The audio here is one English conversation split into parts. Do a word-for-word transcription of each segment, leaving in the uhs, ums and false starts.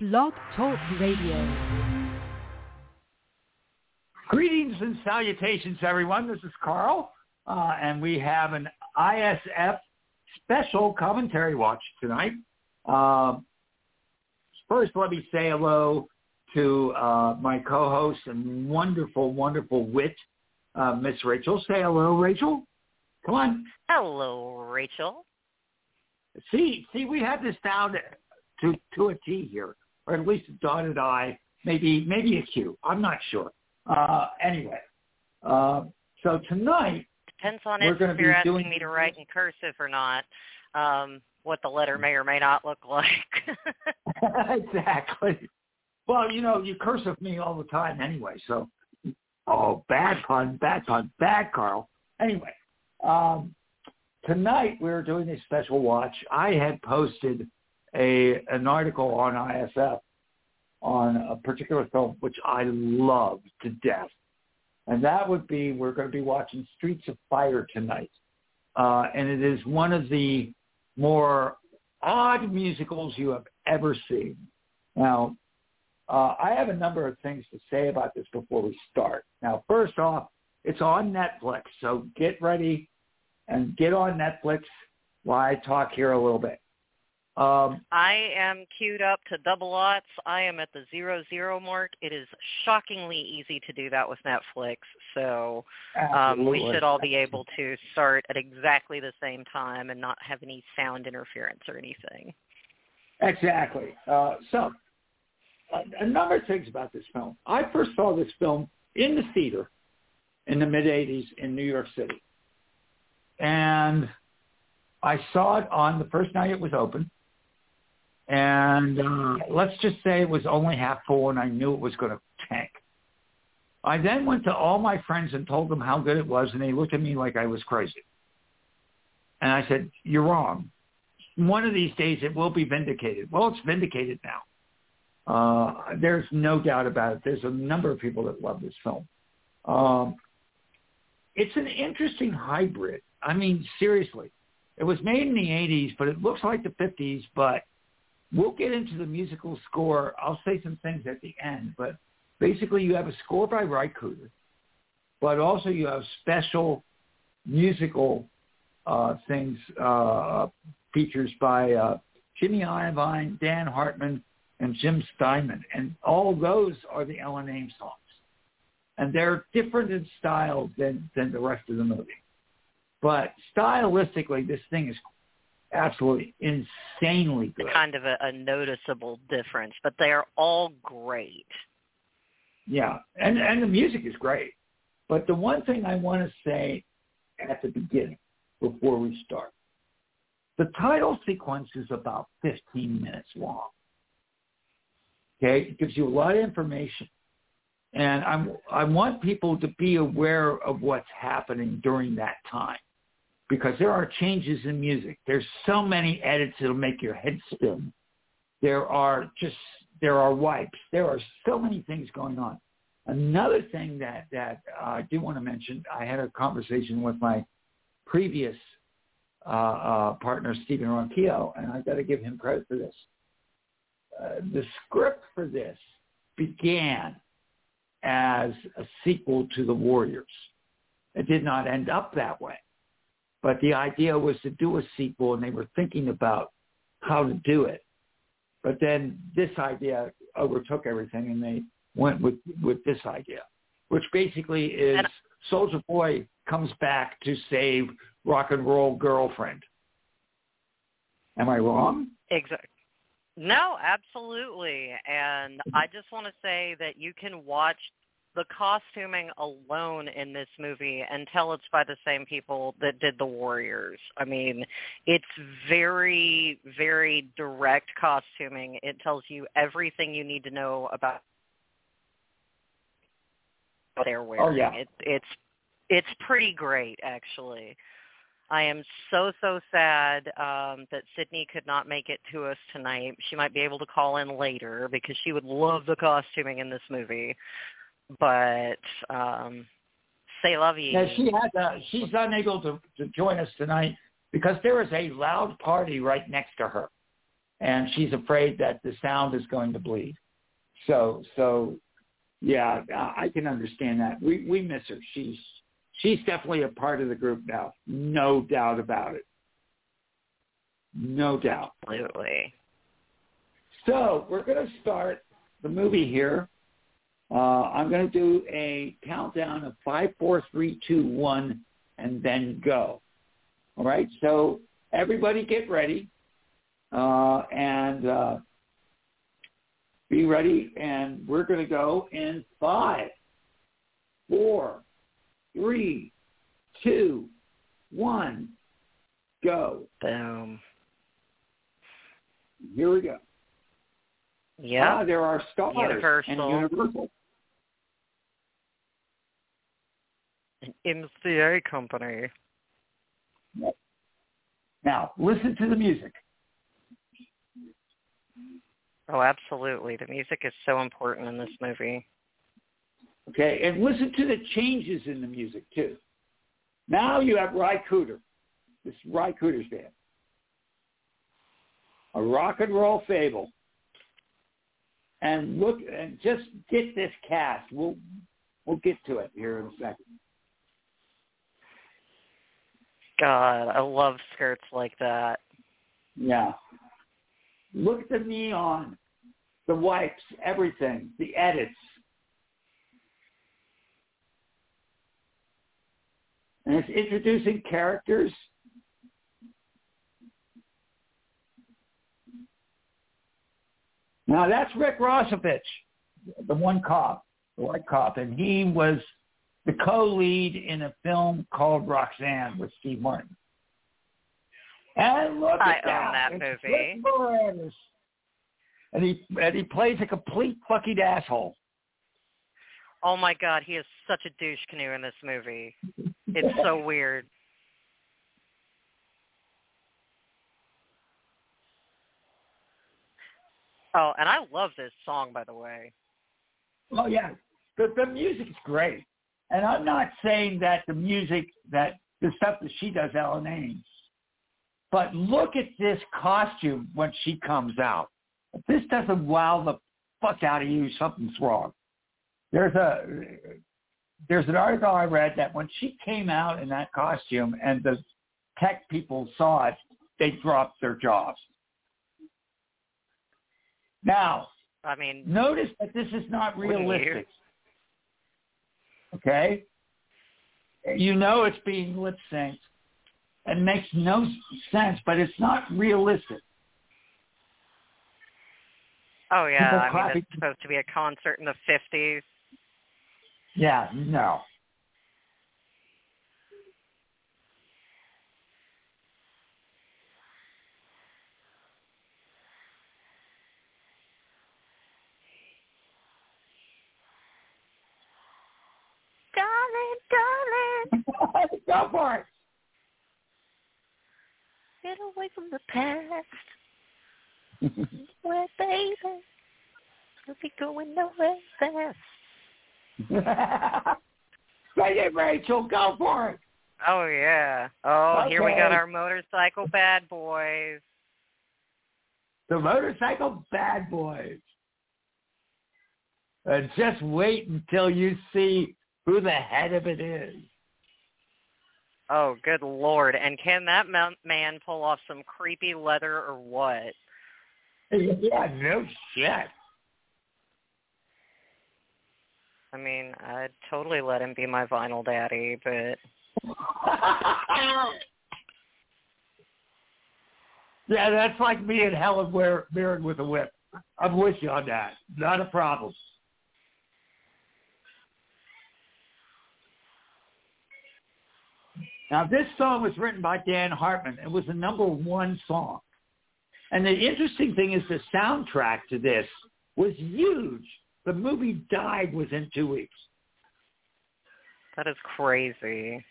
Blog Talk Radio. Greetings and salutations, everyone. This is Carl, uh, and we have an I S F special commentary watch tonight. Uh, first, let me say hello to uh, my co-host and wonderful, wonderful wit, uh, Miss Rachel. Say hello, Rachel. Come on. Hello, Rachel. See, see, we have this down to to a T here, or at least a dotted I, maybe maybe a Q. I'm not sure. Uh, anyway, uh, so tonight depends on we're if going to you're be asking doing me to write in cursive or not. Um, what the letter may or may not look like. Exactly. Well, you know, you cursive me all the time anyway. So, oh, bad pun, bad pun, bad Carl. Anyway, um, tonight we're doing a special watch. I had posted a an article on I S F on a particular film which I love to death. And that would be, we're going to be watching Streets of Fire tonight. Uh, and it is one of the more odd musicals you have ever seen. Now, uh, I have a number of things to say about this before we start. Now, first off, it's on Netflix, so get ready and get on Netflix while I talk here a little bit. Um, I am queued up to double lots. I am at the zero zero mark. It is shockingly easy to do that with Netflix. So um, we should all be able to start at exactly the same time and not have any sound interference or anything. Exactly. Uh, so uh, a number of things about this film. I first saw this film in the theater in the mid-eighties in New York City. And I saw it on the first night it was open. And uh, let's just say it was only half full, and I knew it was going to tank. I then went to all my friends and told them how good it was, and they looked at me like I was crazy. And I said, you're wrong. One of these days it will be vindicated. Well, it's vindicated now. Uh, there's no doubt about it. There's a number of people that love this film. Um, it's an interesting hybrid. I mean, seriously. It was made in the eighties, but it looks like the fifties, but we'll get into the musical score. I'll say some things at the end, but basically you have a score by Ry Cooder, but also you have special musical uh, things, uh, features by uh, Jimmy Iovine, Dan Hartman, and Jim Steinman, and all those are the Ellen Aim songs. And they're different in style than, than the rest of the movie. But stylistically, this thing is absolutely insanely good. Kind of a, a noticeable difference, but they are all great. Yeah, and, and the music is great. But the one thing I want to say at the beginning, before we start, the title sequence is about fifteen minutes long. Okay, it gives you a lot of information. And I'm, I want people to be aware of what's happening during that time, because there are changes in music. There's so many edits that'll make your head spin. There are just, there are wipes. There are so many things going on. Another thing that, that uh, I do want to mention, I had a conversation with my previous uh, uh, partner, Stephen Ronquillo, and I've got to give him credit for this. Uh, the script for this began as a sequel to The Warriors. It did not end up that way. But the idea was to do a sequel, and they were thinking about how to do it. But then this idea overtook everything, and they went with, with this idea, which basically is Soulja Boy comes back to save rock and roll girlfriend. Am I wrong? Exactly. No, absolutely. And I just want to say that you can watch the costuming alone in this movie and tell it's by the same people that did The Warriors. I mean, it's very, very direct costuming. It tells you everything you need to know about what they're wearing. Oh, yeah. It, it's, it's pretty great, actually. I am so, so sad um, that Sydney could not make it to us tonight. She might be able to call in later because she would love the costuming in this movie. But um, say love you. Yeah, she had, uh, she's unable to, to join us tonight because there is a loud party right next to her. and she's afraid that the sound is going to bleed. So, so yeah, I can understand that. We we miss her. She's she's definitely a part of the group now, no doubt about it. No doubt. Absolutely. So we're going to start the movie here. Uh, I'm going to do a countdown of five, four, three, two, one, and then go. All right. So everybody get ready uh, and uh, be ready. And we're going to go in five, four, three, two, one, go. Boom. Here we go. Yeah. Ah, there are stars Universal. and Universal. An M C A company. Now, listen to the music. Oh, absolutely. The music is so important in this movie. Okay, and listen to the changes in the music, too. Now you have Ry Cooder, this Ry Cooder's band. A rock and roll fable. And look, and just get this cast. We'll we'll get to it here in a second. God, I love skirts like that. Yeah. Look at the neon, the wipes, everything, the edits. And it's introducing characters. Now, that's Rick Rossovich, the one cop, the white cop, and he was the co-lead in a film called Roxanne with Steve Martin. And look I at own that. that It's movie. Rick Moranis. And he, and he plays a complete fucking asshole. Oh, my God, he is such a douche canoe in this movie. It's so weird. Oh, and I love this song, by the way. Oh, yeah. The, the music's great. And I'm not saying that the music, that the stuff that she does, Ellen Ames. But look at this costume when she comes out. If this doesn't wow the fuck out of you, something's wrong. There's a there's an article I read that when she came out in that costume and the tech people saw it, they dropped their jobs. Now, I mean, notice that this is not realistic. Okay? You know it's being lip synced and makes no sense, but it's not realistic. oh, yeah, People I mean, clapping. it's supposed to be a concert in the fifties. Yeah, no. Darling, darling, Go for it. get away from the past. Well, baby, you'll be going nowhere fast. Say it, Rachel. Go for it. Oh, yeah. Oh, Okay. Here we got our motorcycle bad boys. The motorcycle bad boys. And just wait until you see who the head of it is. Oh, good Lord. And can that man pull off some creepy leather or what? Yeah, no shit. I mean, I'd totally let him be my vinyl daddy, but... Yeah, that's like me and Helen Mirren with a whip. I'm with you on that. Not a problem. Now, this song was written by Dan Hartman. It was the number one song. And the interesting thing is the soundtrack to this was huge. The movie died within two weeks. That is crazy.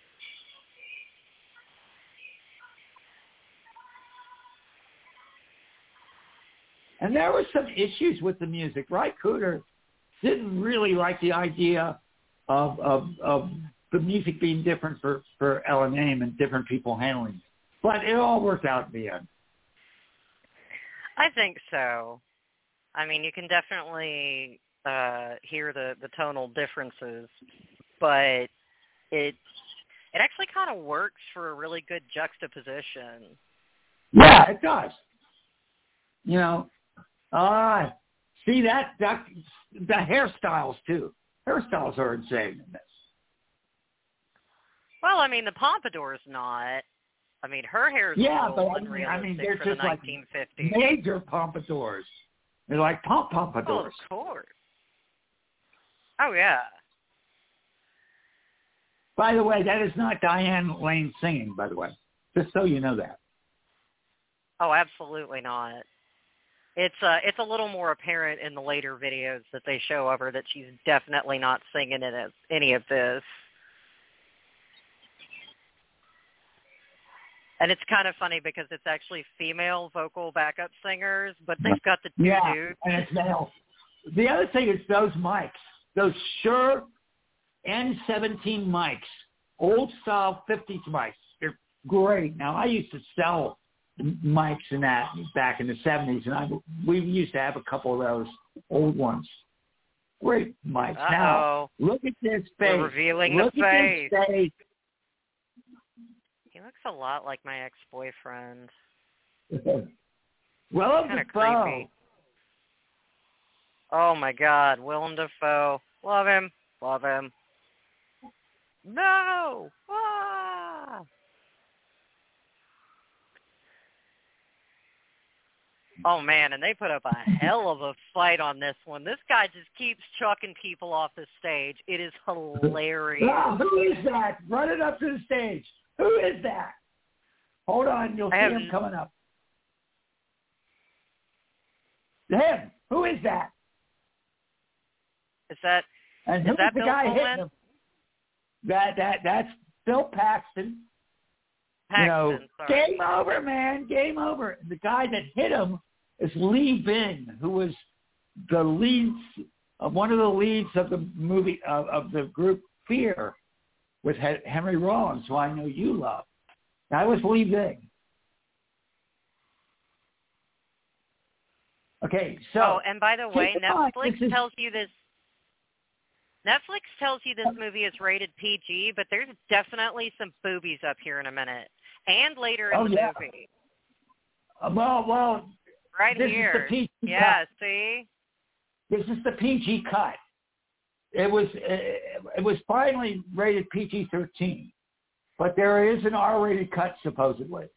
And there were some issues with the music. Ry Cooder didn't really like the idea of, of, of the music being different for, for Ellen Aim and different people handling it. But it all worked out in the end. I think so. I mean, you can definitely uh, hear the, the tonal differences, but it it actually kind of works for a really good juxtaposition. Yeah, it does. You know, uh, see that, that the hairstyles too. Hairstyles are insane in this. Well, I mean, the pompadour's not. I mean, her hair's Yeah, a but little I mean, I mean, unrealistic they're for the just like nineteen fifties. major pompadours. They're like pom Oh, pompadours. of course. Oh, yeah. By the way, that is not Diane Lane singing, by the way. Just so you know that. Oh, absolutely not. It's uh, it's a little more apparent in the later videos that they show of her that she's definitely not singing in any of this. And it's kind of funny because it's actually female vocal backup singers, but they've got the two Yeah, dudes. and it's male. The other thing is those mics, those Shure N seventeen mics, old style fifties mics. They're great. Now, I used to sell mics and that back in the seventies, and I we used to have a couple of those old ones. Great mics. Uh-oh. Now, look at this face. We're revealing look the at face. This face. He looks a lot like my ex-boyfriend. Willem Kind of Dafoe. creepy. Oh, my God. Willem Dafoe. Love him. Love him. No! Ah! Oh, man, and they put up a hell of a fight on this one. This guy just keeps chucking people off the stage. It is hilarious. Oh, who is that? Run it up to the stage. Who is that? Hold on, you'll see have... him coming up. Him. Who is that? Is that And is who's that the Bill guy Pullman? hitting him? That that that's Bill Paxton. Paxton, you know, sorry. game over, man, game over. The guy that hit him is Lee Bin, who was the lead, uh, one of the leads of the movie of, of the group Fear, with Henry Rollins, who I know you love. That was Lee Bin. Okay, so. Oh, and by the way, on, Netflix is, tells you this. Netflix tells you this movie is rated P G, but there's definitely some boobies up here in a minute, and later in oh, the yeah. movie. Uh, well, well, Right this here. is the P G yeah, cut. see? This is the P G cut. It was it, it was finally rated P G thirteen, but there is an R-rated cut supposedly.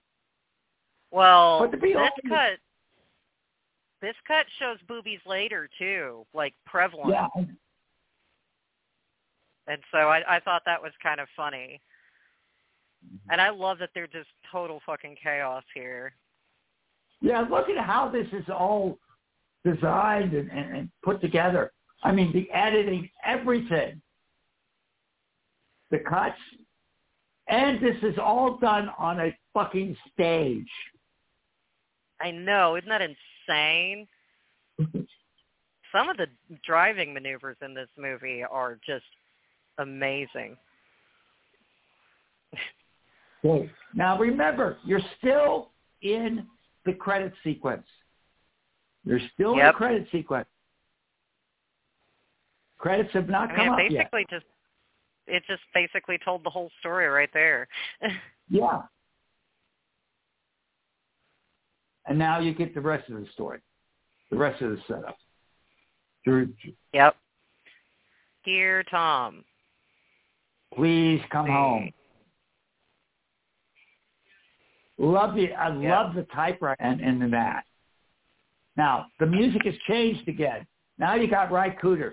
Well, But to be this honest, cut, this cut shows boobies later too, like prevalent. yeah. And so I, I thought that was kind of funny. And I love that they're just total fucking chaos here. Yeah, look at how this is all designed and, and, and put together. I mean, the editing, everything. The cuts. And this is all done on a fucking stage. I know. Isn't that insane? Some of the driving maneuvers in this movie are just amazing. Okay. Now, remember, you're still in the credit sequence. You're still Yep. in the credit sequence. Credits have not I come mean, up it yet. basically just it just basically told the whole story right there. Yeah. And now you get the rest of the story, the rest of the setup. Drew, Yep. Dear Tom, please come see. home. Love the I Yep. love the typewriter and, and that. Now the music has changed again. Now you got Ry Cooder.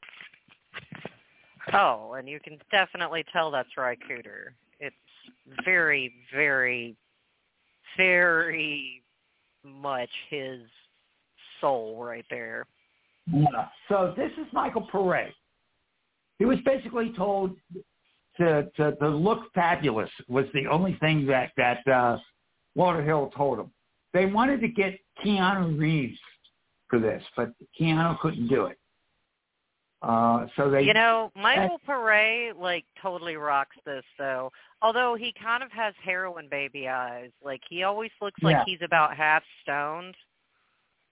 Oh, and you can definitely tell that's Ry Cooder. It's very, very, very much his soul right there. Yeah. So this is Michael Pare. He was basically told to, to to look fabulous was the only thing that that uh, Walter Hill told him. They wanted to get Keanu Reeves for this, but Keanu couldn't do it. Uh, so they, You know, Michael Pare, like, totally rocks this, though. Although he kind of has heroin baby eyes. Like, he always looks like Yeah. he's about half stoned.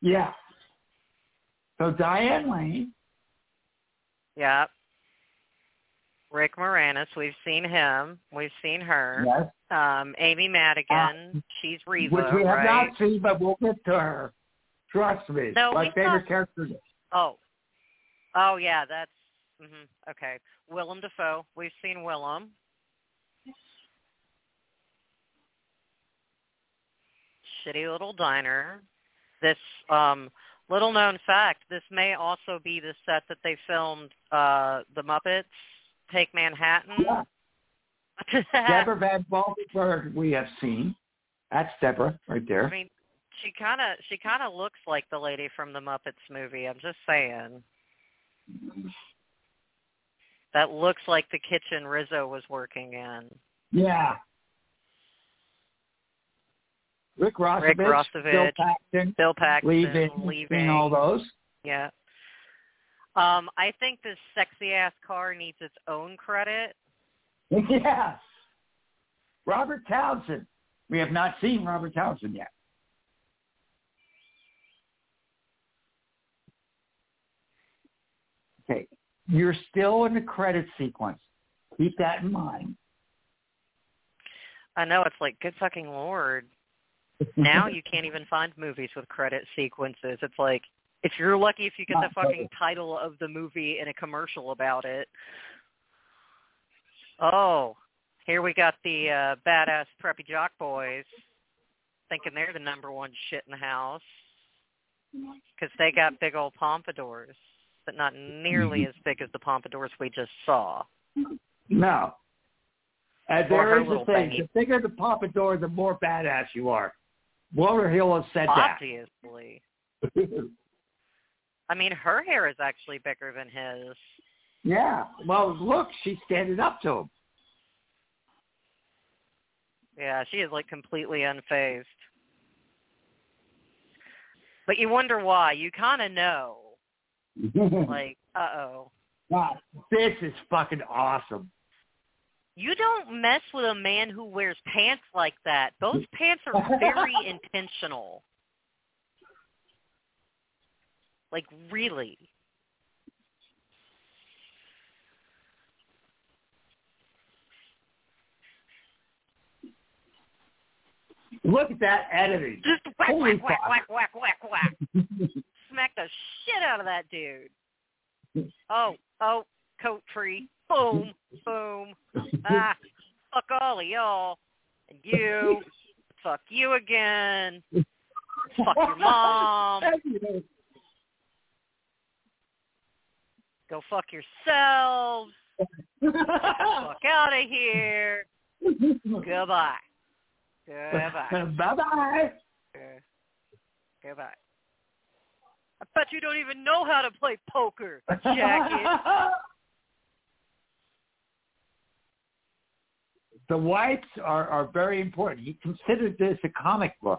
Yeah. So Diane Lane. Yeah. Rick Moranis, we've seen him. We've seen her. Yes. Um, Amy Madigan, uh, she's Revo, which we have right? not seen, but we'll get to her. Trust me. No, My we favorite saw... character. Oh. Oh, yeah, that's... Mm-hmm. Okay. Willem Dafoe. We've seen Willem. Shitty Little Diner. This um, little-known fact, this may also be the set that they filmed uh, The Muppets Take Manhattan. Yeah. Deborah Van Valkenburg we have seen. That's Deborah right there. I mean, she kind of she kind of looks like the lady from the Muppets movie. I'm just saying. That looks like the kitchen Rizzo was working in. Yeah. Rick Rossovich, Rick Rossovich, Bill Paxton, Bill Paxton, leaving, leaving all those. Yeah. Um, I think this sexy-ass car needs its own credit. Yes. Robert Townsend. We have not seen Robert Townsend yet. Okay. You're still in the credit sequence. Keep that in mind. I know. It's like, good fucking Lord. Now you can't even find movies with credit sequences. It's like, if you're lucky if you get the fucking title of the movie in a commercial about it. Oh, here we got the uh, badass preppy jock boys thinking they're the number one shit in the house because they got big old pompadours, but not nearly as big as the pompadours we just saw. No. And Or there her is a little thing. thingy. The bigger the pompadour, the more badass you are. Walter Hill has said Obviously. that. I mean, her hair is actually bigger than his. Yeah. Well, look, she's standing up to him. Yeah, she is, like, completely unfazed. But you wonder why. You kind of know. Like, uh-oh. Wow, this is fucking awesome. You don't mess with a man who wears pants like that. Those pants are very intentional. Like, really. Look at that editing. Just whack, Holy whack, whack, fuck. whack, whack, whack, whack. Smack the shit out of that dude. Oh, oh, coat tree. Boom, boom. Ah, fuck all of y'all. And you. Fuck you again. Fuck your mom. Go fuck yourselves. Fuck out of here. Goodbye. Goodbye. Bye-bye. Goodbye. I bet you don't even know how to play poker, jacket. The wipes are, are very important. He considered this a comic book.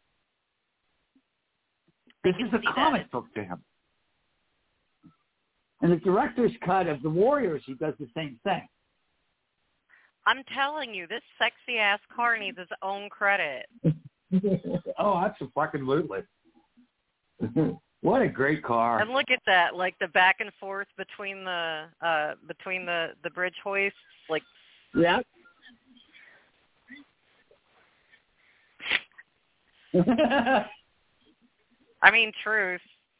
This is a comic book to him. In the director's cut of The Warriors, he does the same thing. I'm telling you, this sexy-ass car needs its own credit. Oh, absolutely. What a great car. And look at that, like the back and forth between the uh, between the, the bridge hoists. Like, yeah. I mean, truth.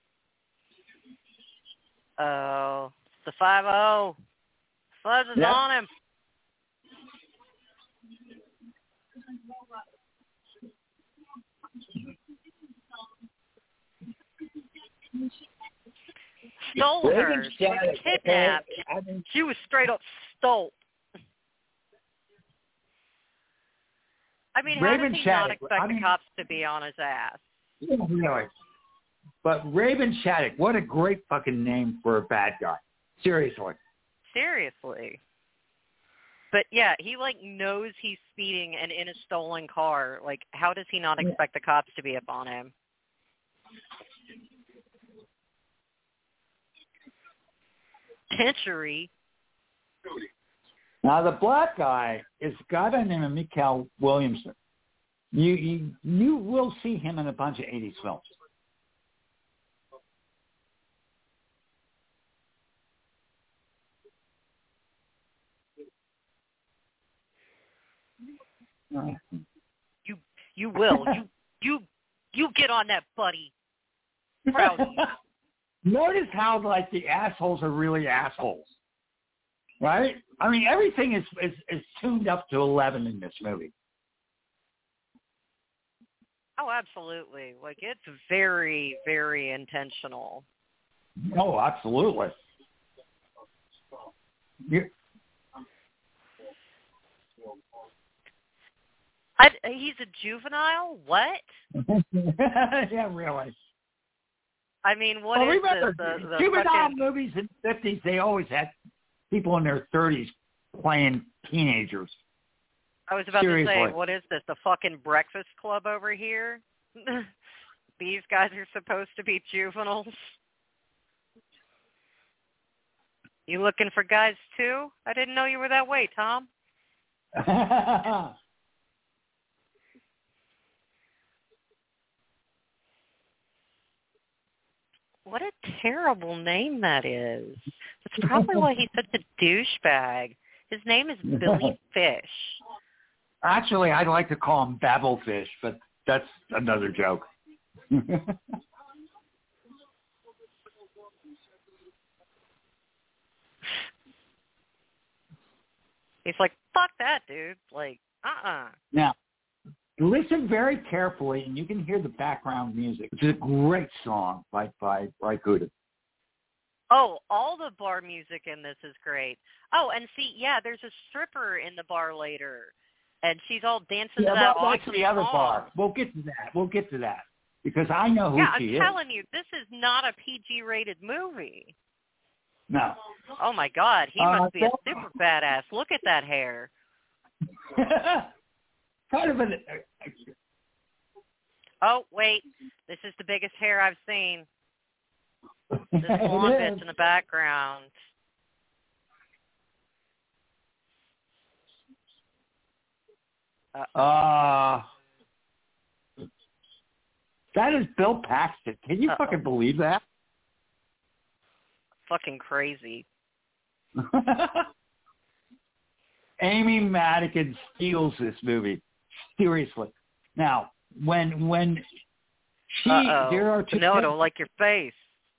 Oh, the five oh. Fuzz is yep. on him. Stole her. She was kidnapped. I mean, she was straight up stole. I mean, how Raven does he Shattuck, not expect I mean, the cops to be on his ass? Yeah, really. But Raven Shattuck, what a great fucking name for a bad guy. Seriously. Seriously. But yeah, he like knows he's speeding and in a stolen car. Like, how does he not expect the cops to be up on him? Tenchery. Now the black guy is a guy by the name of Mikael Williamson. You, you you will see him in a bunch of eighties films. You you will. You you you get on that, buddy. Proud of you. Notice how like the assholes are really assholes, right? I mean, everything is is, is tuned up to eleven in this movie. Oh, absolutely. Like, it's very, very intentional. Oh, absolutely. You, I, he's a juvenile? What? yeah, really. I mean, what well, is remember, this? The, the juvenile fucking... movies in the fifties, they always had people in their thirties playing teenagers. I was about Seriously. to say, what is this, the fucking Breakfast Club over here? These guys are supposed to be juveniles? You looking for guys, too? I didn't know you were that way, Tom. What a terrible name that is. That's probably why he's such a douchebag. His name is Billy Fish. Actually, I'd like to call him Babelfish, but that's another joke. He's like, fuck that, dude. Like, uh-uh. Now, listen very carefully, and you can hear the background music. It's a great song by by by Gouda. Oh, all the bar music in this is great. Oh, and see, yeah, there's a stripper in the bar later, and she's all dancing Yeah, to that well, awesome that's the other song. bar. We'll get to that. We'll get to that because I know who yeah, she I'm is. telling you, this is not a P G-rated movie. No. Oh, my God. He Uh, must be a super badass. Look at that hair. kind of an... Oh, wait. This is the biggest hair I've seen. This blonde bitch in the background. Uh, Uh, that is Bill Paxton. Can you Uh-oh. fucking believe that? fucking crazy. Amy Madigan steals this movie. Seriously. Now, when when she Uh-oh. there are two No, I don't like your face.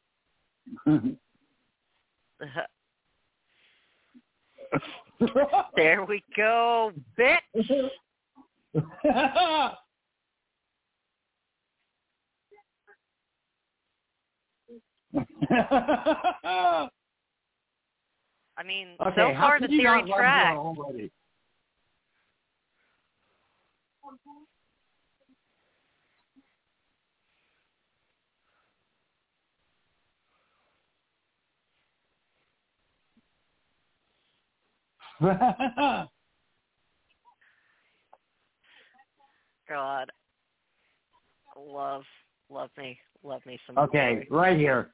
There we go, bitch. I mean, okay, so how far the could you theory not love her tracks. already? God, love, love me, love me some. Okay, boy. right here.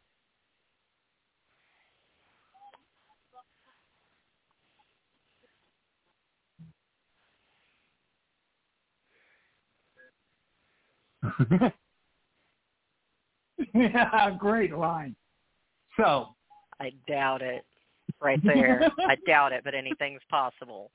Yeah, great line. So, I doubt it. Right there, I doubt it, but anything's possible.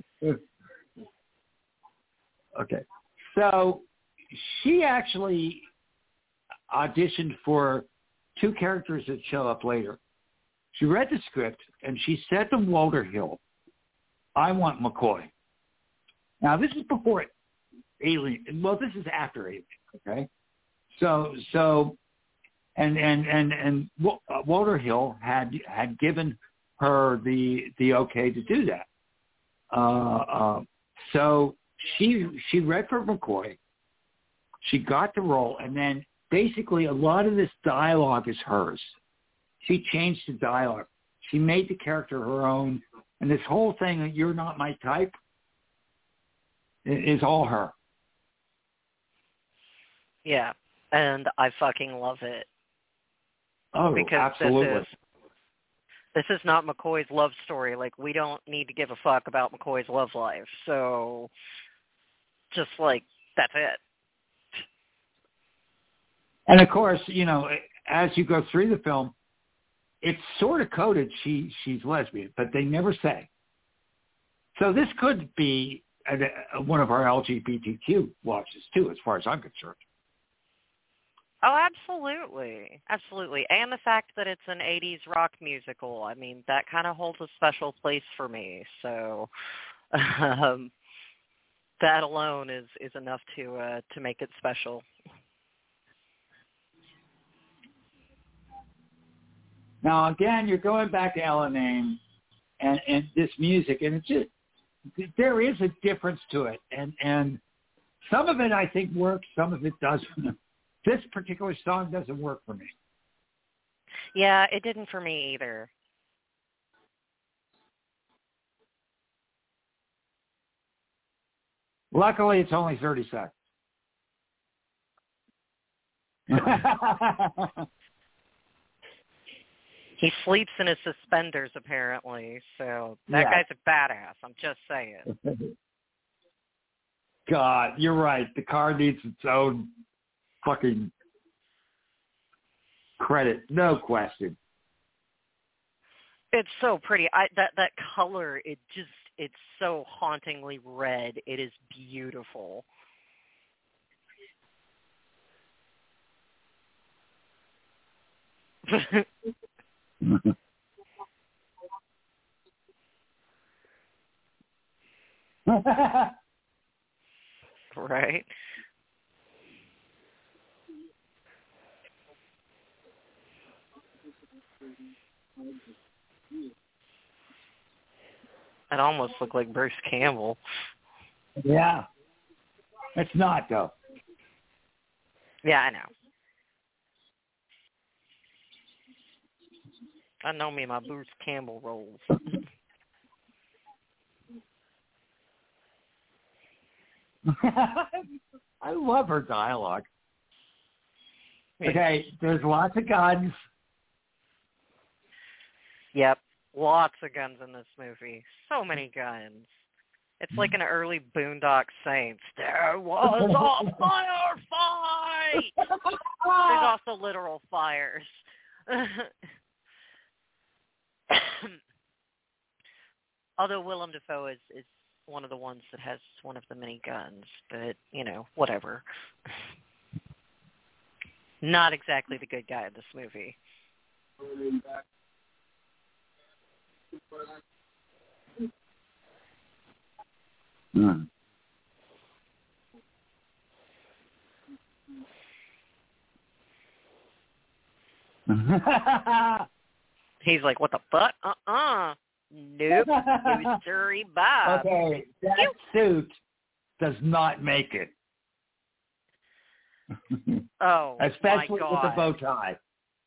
Okay, so she actually auditioned for two characters that show up later. She read the script, and she said to Walter Hill, I want McCoy. Now, this is before Alien. Well, this is after Alien, okay? So, so, and, and, and, and Walter Hill had, had given her the, the okay to do that. Uh, uh, so she, she read for McCoy. She got the role, and then basically a lot of this dialogue is hers. She changed the dialogue. She made the character her own, and this whole thing that you're not my type is all her. Yeah, and I fucking love it. Oh, because absolutely. This is, this is not McCoy's love story. Like, we don't need to give a fuck about McCoy's love life. So, just like, that's it. And of course, you know, as you go through the film, it's sort of coded she she's lesbian, but they never say. So this could be and, uh, one of our L G B T Q watches too, as far as I'm concerned. Oh, absolutely. Absolutely. And the fact that it's an eighties rock musical, I mean, that kind of holds a special place for me. So um, that alone is, is enough to uh, to make it special. Now, again, you're going back to Ellen Aim and, and this music, and it's just, there is a difference to it. And, and some of it, I think, works. Some of it doesn't. This particular song doesn't work for me. Yeah, it didn't for me either. Luckily, it's only thirty seconds. He sleeps in his suspenders, apparently, so that Yeah. guy's a badass. I'm just saying. God, you're right. The car needs its own fucking credit. No question. It's so pretty. I that that color, it just it's so hauntingly red. It is beautiful. Right? It almost looked like Bruce Campbell. Yeah. It's not, though. Yeah, I know. I know me my Bruce Campbell roles. I love her dialogue. Okay, there's lots of guns. Yep, lots of guns in this movie. So many guns. It's like an early Boondock Saints. There was a firefight! There's also literal fires. Although Willem Dafoe is, is one of the ones that has one of the many guns, but, you know, whatever. Not exactly the good guy in this movie. Hmm. He's like, what the fuck? Uh-uh. Nope. New Surrey Bob. Okay, that suit does not make it. Oh, Especially my God. with the bow tie.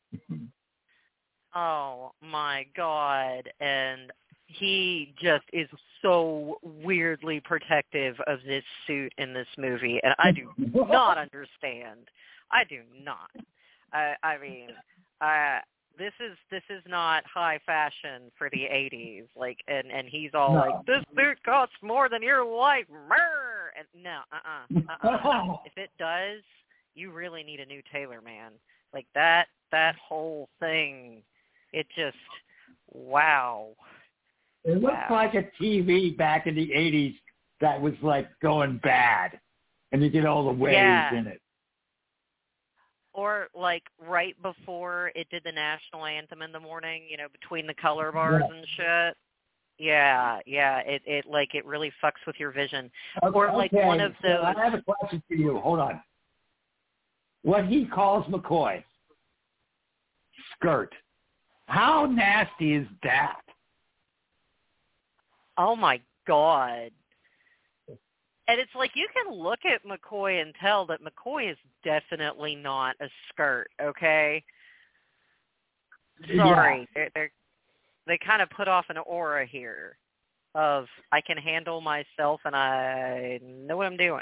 Oh, my God. And he just is so weirdly protective of this suit in this movie, and I do not understand. I do not. I, I mean, uh, this is this is not high fashion for the eighties. Like, and, and he's all No. like, "This suit costs more than your life." Murr! And no, uh, uh-uh, uh, if it does, you really need a new tailor, man. Like that that whole thing, it just wow. It looks Wow. like a T V back in the eighties that was like going bad, and you get all the waves Yeah. in it. Or like right before it did the national anthem in the morning, you know, between the color bars Yeah. and shit. Yeah, yeah. It it like it really fucks with your vision. Okay, Or like okay, one of so those. I have a question for you. Hold on. What he calls McCoy, skirt. How nasty is that? Oh my God. And it's like you can look at McCoy and tell that McCoy is definitely not a skirt, okay? Sorry. Yeah. They're, they're, they kind of put off an aura here of I can handle myself and I know what I'm doing.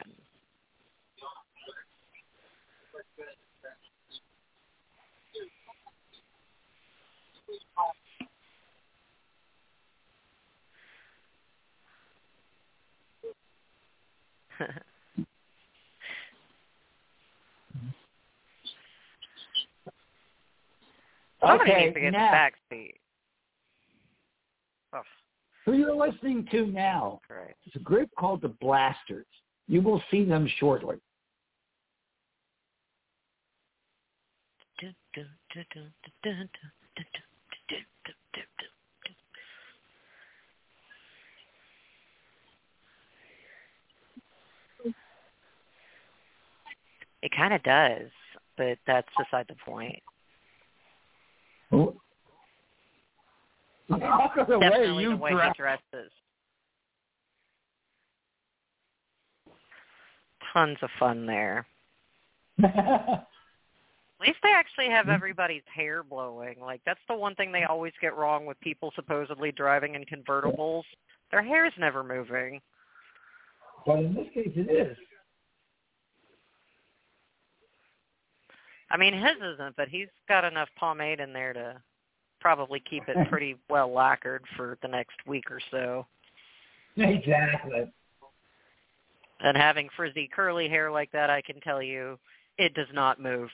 Somebody Okay, needs to get now, in the back seat. Ugh. Who you're listening to now Right. is a group called the Blasters. You will see them shortly. It kind of does, but that's beside the point. Oh. the Definitely way you the way dress. he dresses. Tons of fun there. At least they actually have everybody's hair blowing. Like, that's the one thing they always get wrong with people supposedly driving in convertibles. Their hair's never moving. But in this case, it is. I mean, his isn't, but he's got enough pomade in there to probably keep it pretty well lacquered for the next week or so. Exactly. And having frizzy curly hair like that, I can tell you, it does not move.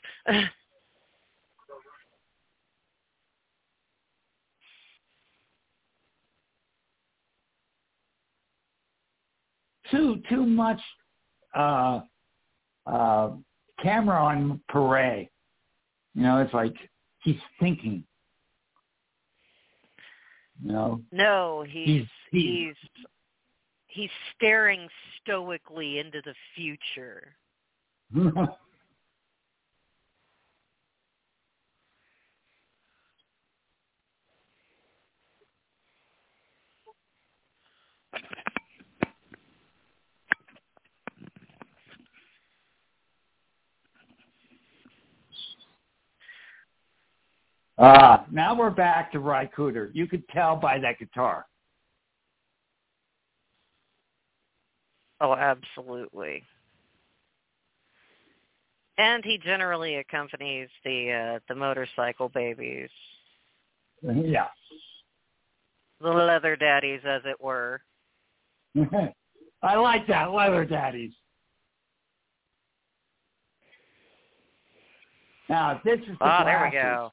too too much uh, uh, camera on Paray. You know, it's like he's thinking. You know? No, he's he's he's he's, he's staring stoically into the future. Ah, now we're back to Ry Cooder. You could tell by that guitar. Oh, absolutely. And he generally accompanies the uh, the motorcycle babies, Yeah. the leather daddies, as it were. I like that, leather daddies. Now, this is the Ah, there we Blasters. go.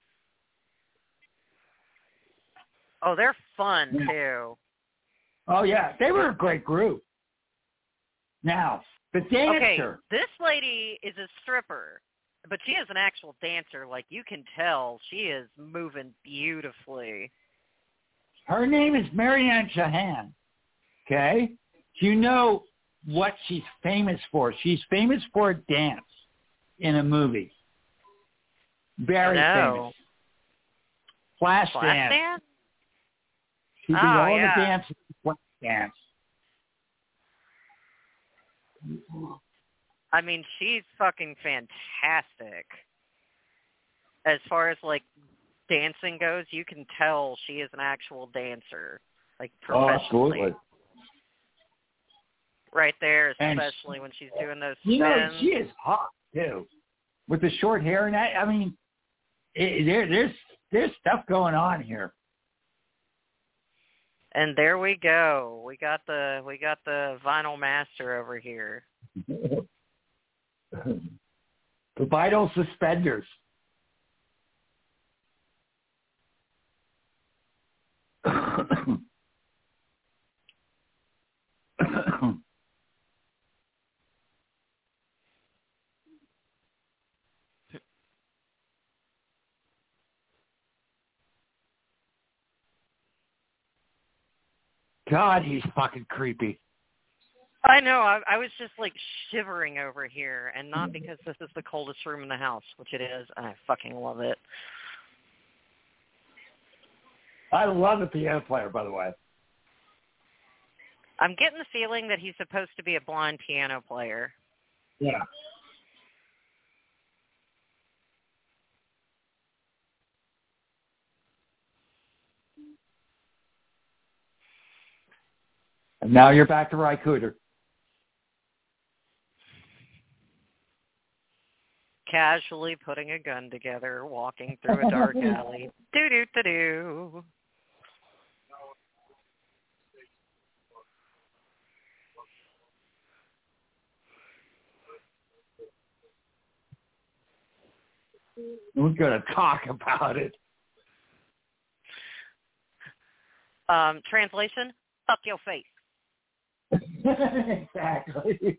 Oh, they're fun, Yeah. too. Oh, yeah. They were a great group. Now, the dancer. Okay, this lady is a stripper, but she is an actual dancer. Like, you can tell she is moving beautifully. Her name is Marianne Shahan. Okay? Do you know what she's famous for? She's famous for a dance in a movie. Very No. famous. Flash, Flash dance. dance? She did Oh, all yeah. the dances. Flash dance. I mean, she's fucking fantastic. As far as, like, dancing goes, you can tell she is an actual dancer, like, Oh, professionally. absolutely. Right there, And especially when she's doing those You know, spins. she is hot, too. With the short hair and that. I mean, it, there, there's there's stuff going on here. And there we go. We got the we got the vinyl master over here. The vital suspenders. God, he's fucking creepy. I know. I, I was just like shivering over here, and not because this is the coldest room in the house, which it is. And I fucking love it. I love the piano player, by the way. I'm getting the feeling that he's supposed to be a blind piano player. Yeah. And now you're back to Ry Cooder. Casually putting a gun together, walking through a dark alley. Do do do do. We're going to talk about it. Um, translation, fuck your face. Exactly.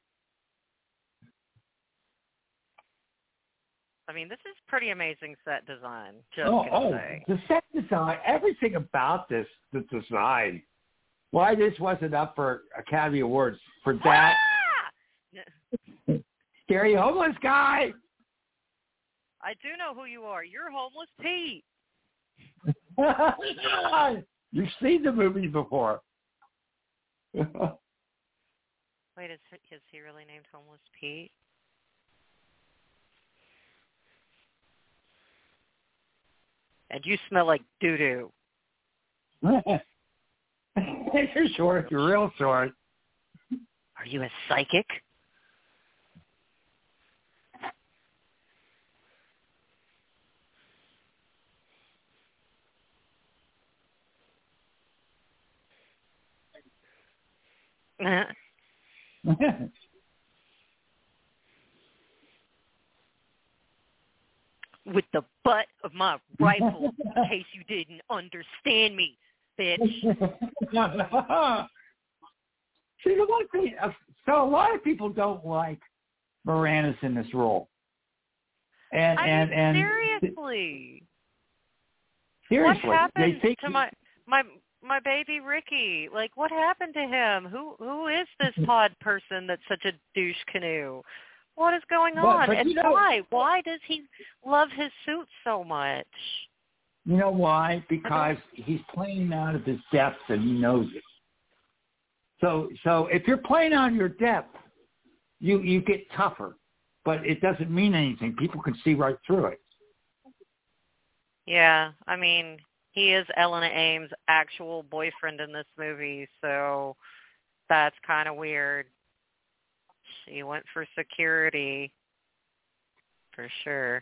I mean, this is pretty amazing set design, just Oh, gonna oh, say. the set design, everything about this, the design. Why this wasn't up for Academy Awards for that Ah! scary homeless guy. I do know who you are. You're Homeless Pete. You've seen the movie before. Wait, is, is he really named Homeless Pete? And you smell like doo-doo. You're short. You're real short. Are you a psychic? With the butt of my rifle, in case you didn't understand me, bitch. See, the one thing, uh, so a lot of people don't like Moranis in this role. And, I and, mean, and seriously. Seriously. What happened they think to my my my baby Ricky? Like, what happened to him? Who who is this pod person that's such a douche canoe? What is going But- on? but and you know- why? Why does he love his suit so much? You know why? Because he's playing out of his depth and he knows it. So so if you're playing out of your depth, you, you get tougher. But it doesn't mean anything. People can see right through it. Yeah, I mean, he is Elena Ames' actual boyfriend in this movie, so that's kind of weird. She went for security, for sure.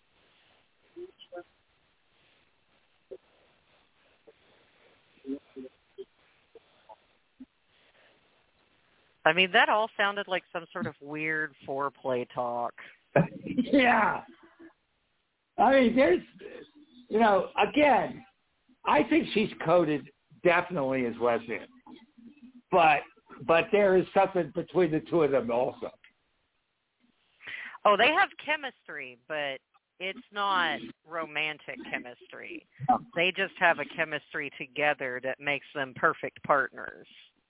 I mean, that all sounded like some sort of weird foreplay talk. Yeah. I mean, there's, you know, again, I think she's coded definitely as lesbian. But but there is something between the two of them also. Oh, they have chemistry, but it's not romantic chemistry. They just have a chemistry together that makes them perfect partners.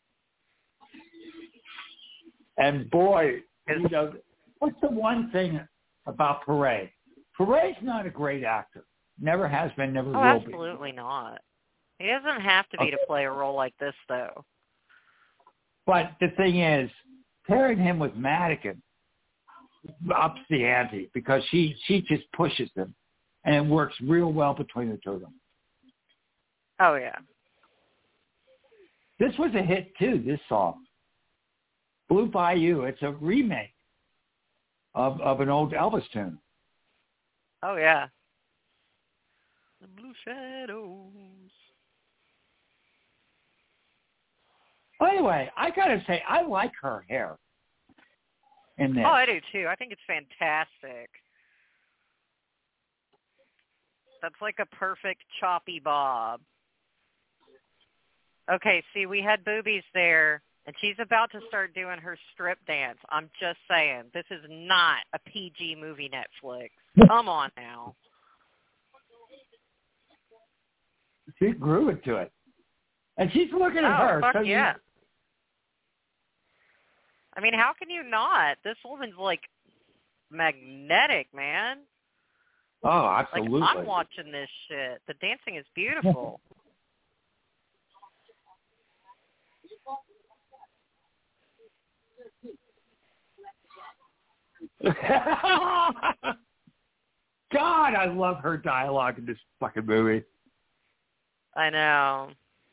And boy, you know, what's the one thing about Paray? Paray's not a great actor. Never has been, never Oh, will be. absolutely not. He doesn't have to be to play a role like this, though. But the thing is, pairing him with Madigan ups the ante because she, she just pushes them, and it works real well between the two of them. Oh, yeah. This was a hit, too, this song. Blue Bayou, it's a remake of, of an old Elvis tune. Oh, yeah. The Blue Shadows. Anyway, I got to say, I like her hair in this. Oh, I do, too. I think it's fantastic. That's like a perfect choppy bob. Okay, see, we had boobies there, and she's about to start doing her strip dance. I'm just saying, this is not a P G movie Netflix. Come on now. She grew into it. And she's looking at Oh, her. fuck so you- yeah. I mean, how can you not? This woman's, like, magnetic, man. Oh, Like, absolutely. I'm watching this shit. The dancing is beautiful. God, I love her dialogue in this fucking movie. I know.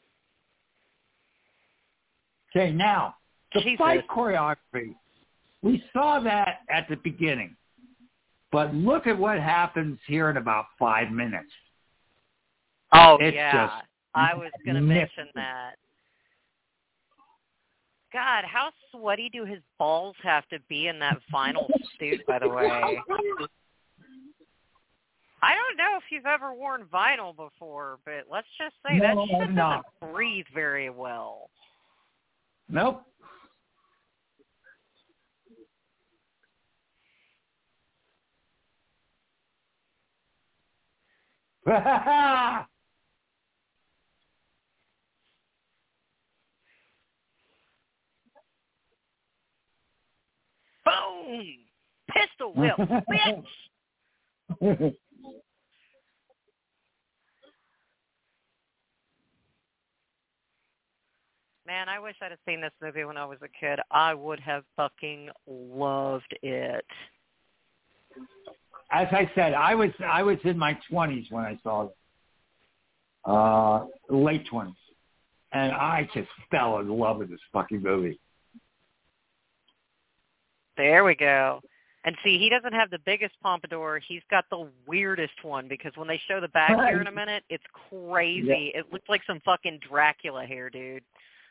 Okay, now, the Jesus. fight choreography, we saw that at the beginning. But look at what happens here in about five minutes. Oh, It's yeah. just I was going to mention magnificent. that. God, how sweaty do his balls have to be in that final suit, by the way? I don't know if you've ever worn vinyl before, but let's just say No, that I've shit not. doesn't breathe very well. Nope. Boom! Pistol whip, bitch! Man, I wish I'd have seen this movie when I was a kid. I would have fucking loved it. As I said, I was I was in my twenties when I saw it. Uh, late twenties, and I just fell in love with this fucking movie. There we go. And see, he doesn't have the biggest pompadour. He's got the weirdest one because when they show the back here in a minute, it's crazy. Yeah. It looks like some fucking Dracula hair, dude.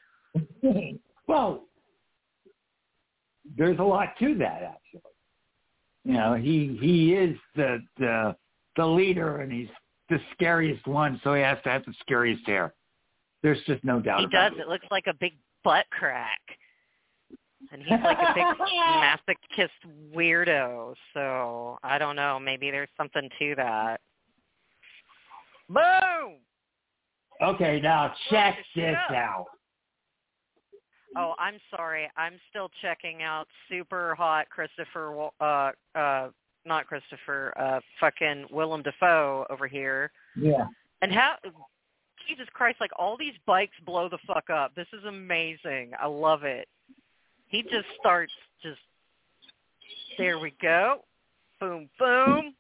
Well, there's a lot to that, actually. You know, he he is the the the leader, and he's the scariest one, so he has to have the scariest hair. There's just no doubt he about does. it. It looks like a big butt crack. And he's like a big masochist weirdo, so I don't know. Maybe there's something to that. Boom! Okay, now check this out. Oh, I'm sorry. I'm still checking out super hot Christopher, uh, uh, not Christopher, uh, fucking Willem Dafoe over here. Yeah. And how, Jesus Christ, like all these bikes blow the fuck up. This is amazing. I love it. He just starts just, there we go. Boom, boom.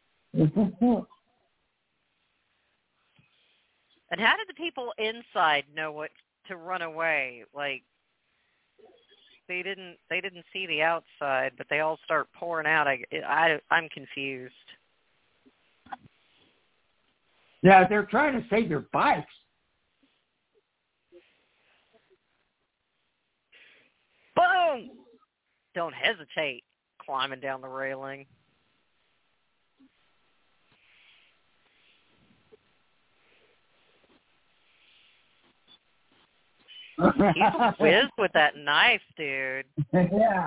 And how did the people inside know what to run away? Like, they didn't they didn't see the outside, but they all start pouring out. I, I, I'm confused. Yeah, they're trying to save their bikes. Boom! Don't hesitate climbing down the railing. He's whizzed with that knife, dude. Yeah.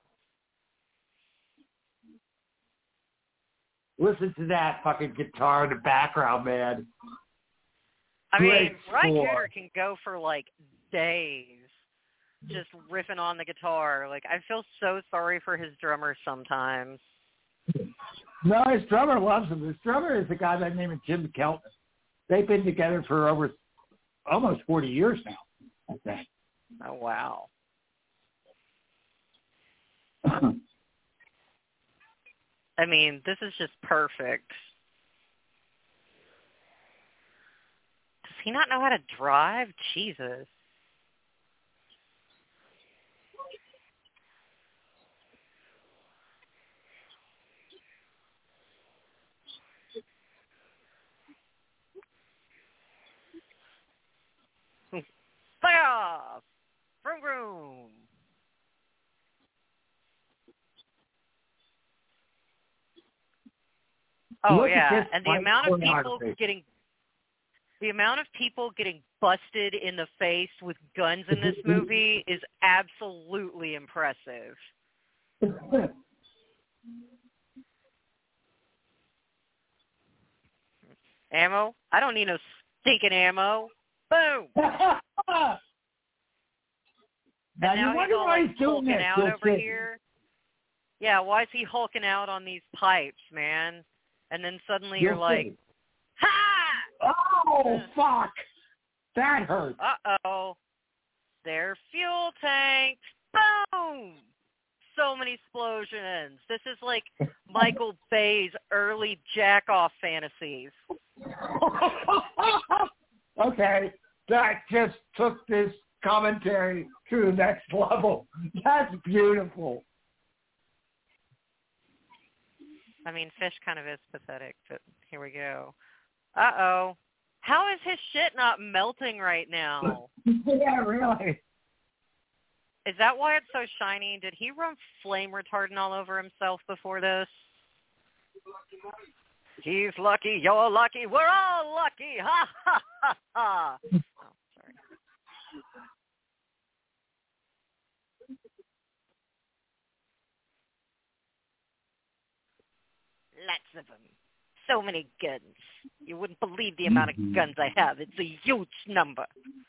Listen to that fucking guitar in the background, man. I Great mean, Ryan score. Coogler can go for like days just riffing on the guitar. Like, I feel so sorry for his drummer sometimes. No, his drummer loves him. His drummer is a guy by the name of Jim Keltner. They've been together for over almost forty years now. I think. Oh, wow. I mean, this is just perfect. Does he not know how to drive? Jesus. Playoff! Vroom, vroom. Oh, Look yeah, at and the this amount of people choreography. getting the amount of people getting busted in the face with guns in this movie is absolutely impressive. Ammo? I don't need no stinking ammo. Boom! Now, And you now wonder he's all why like he's doing hulking this. out You'll over see. here. Yeah, why is he hulking out on these pipes, man? And then suddenly You'll you're like, see. ha! Oh, fuck. That hurts. Uh-oh. They're fuel tanks. Boom! So many explosions. This is like Michael Bay's early jack-off fantasies. Okay, that just took this commentary to the next level. That's beautiful. I mean, Fish kind of is pathetic, but here we go. Uh-oh. How is his shit not melting right now? Yeah, really. Is that why it's so shiny? Did he run flame retardant all over himself before this? He's lucky, you're lucky, we're all lucky. Ha, ha, ha, ha. Oh, sorry. Lots of them. So many guns. You wouldn't believe the amount of guns I have. It's a huge number.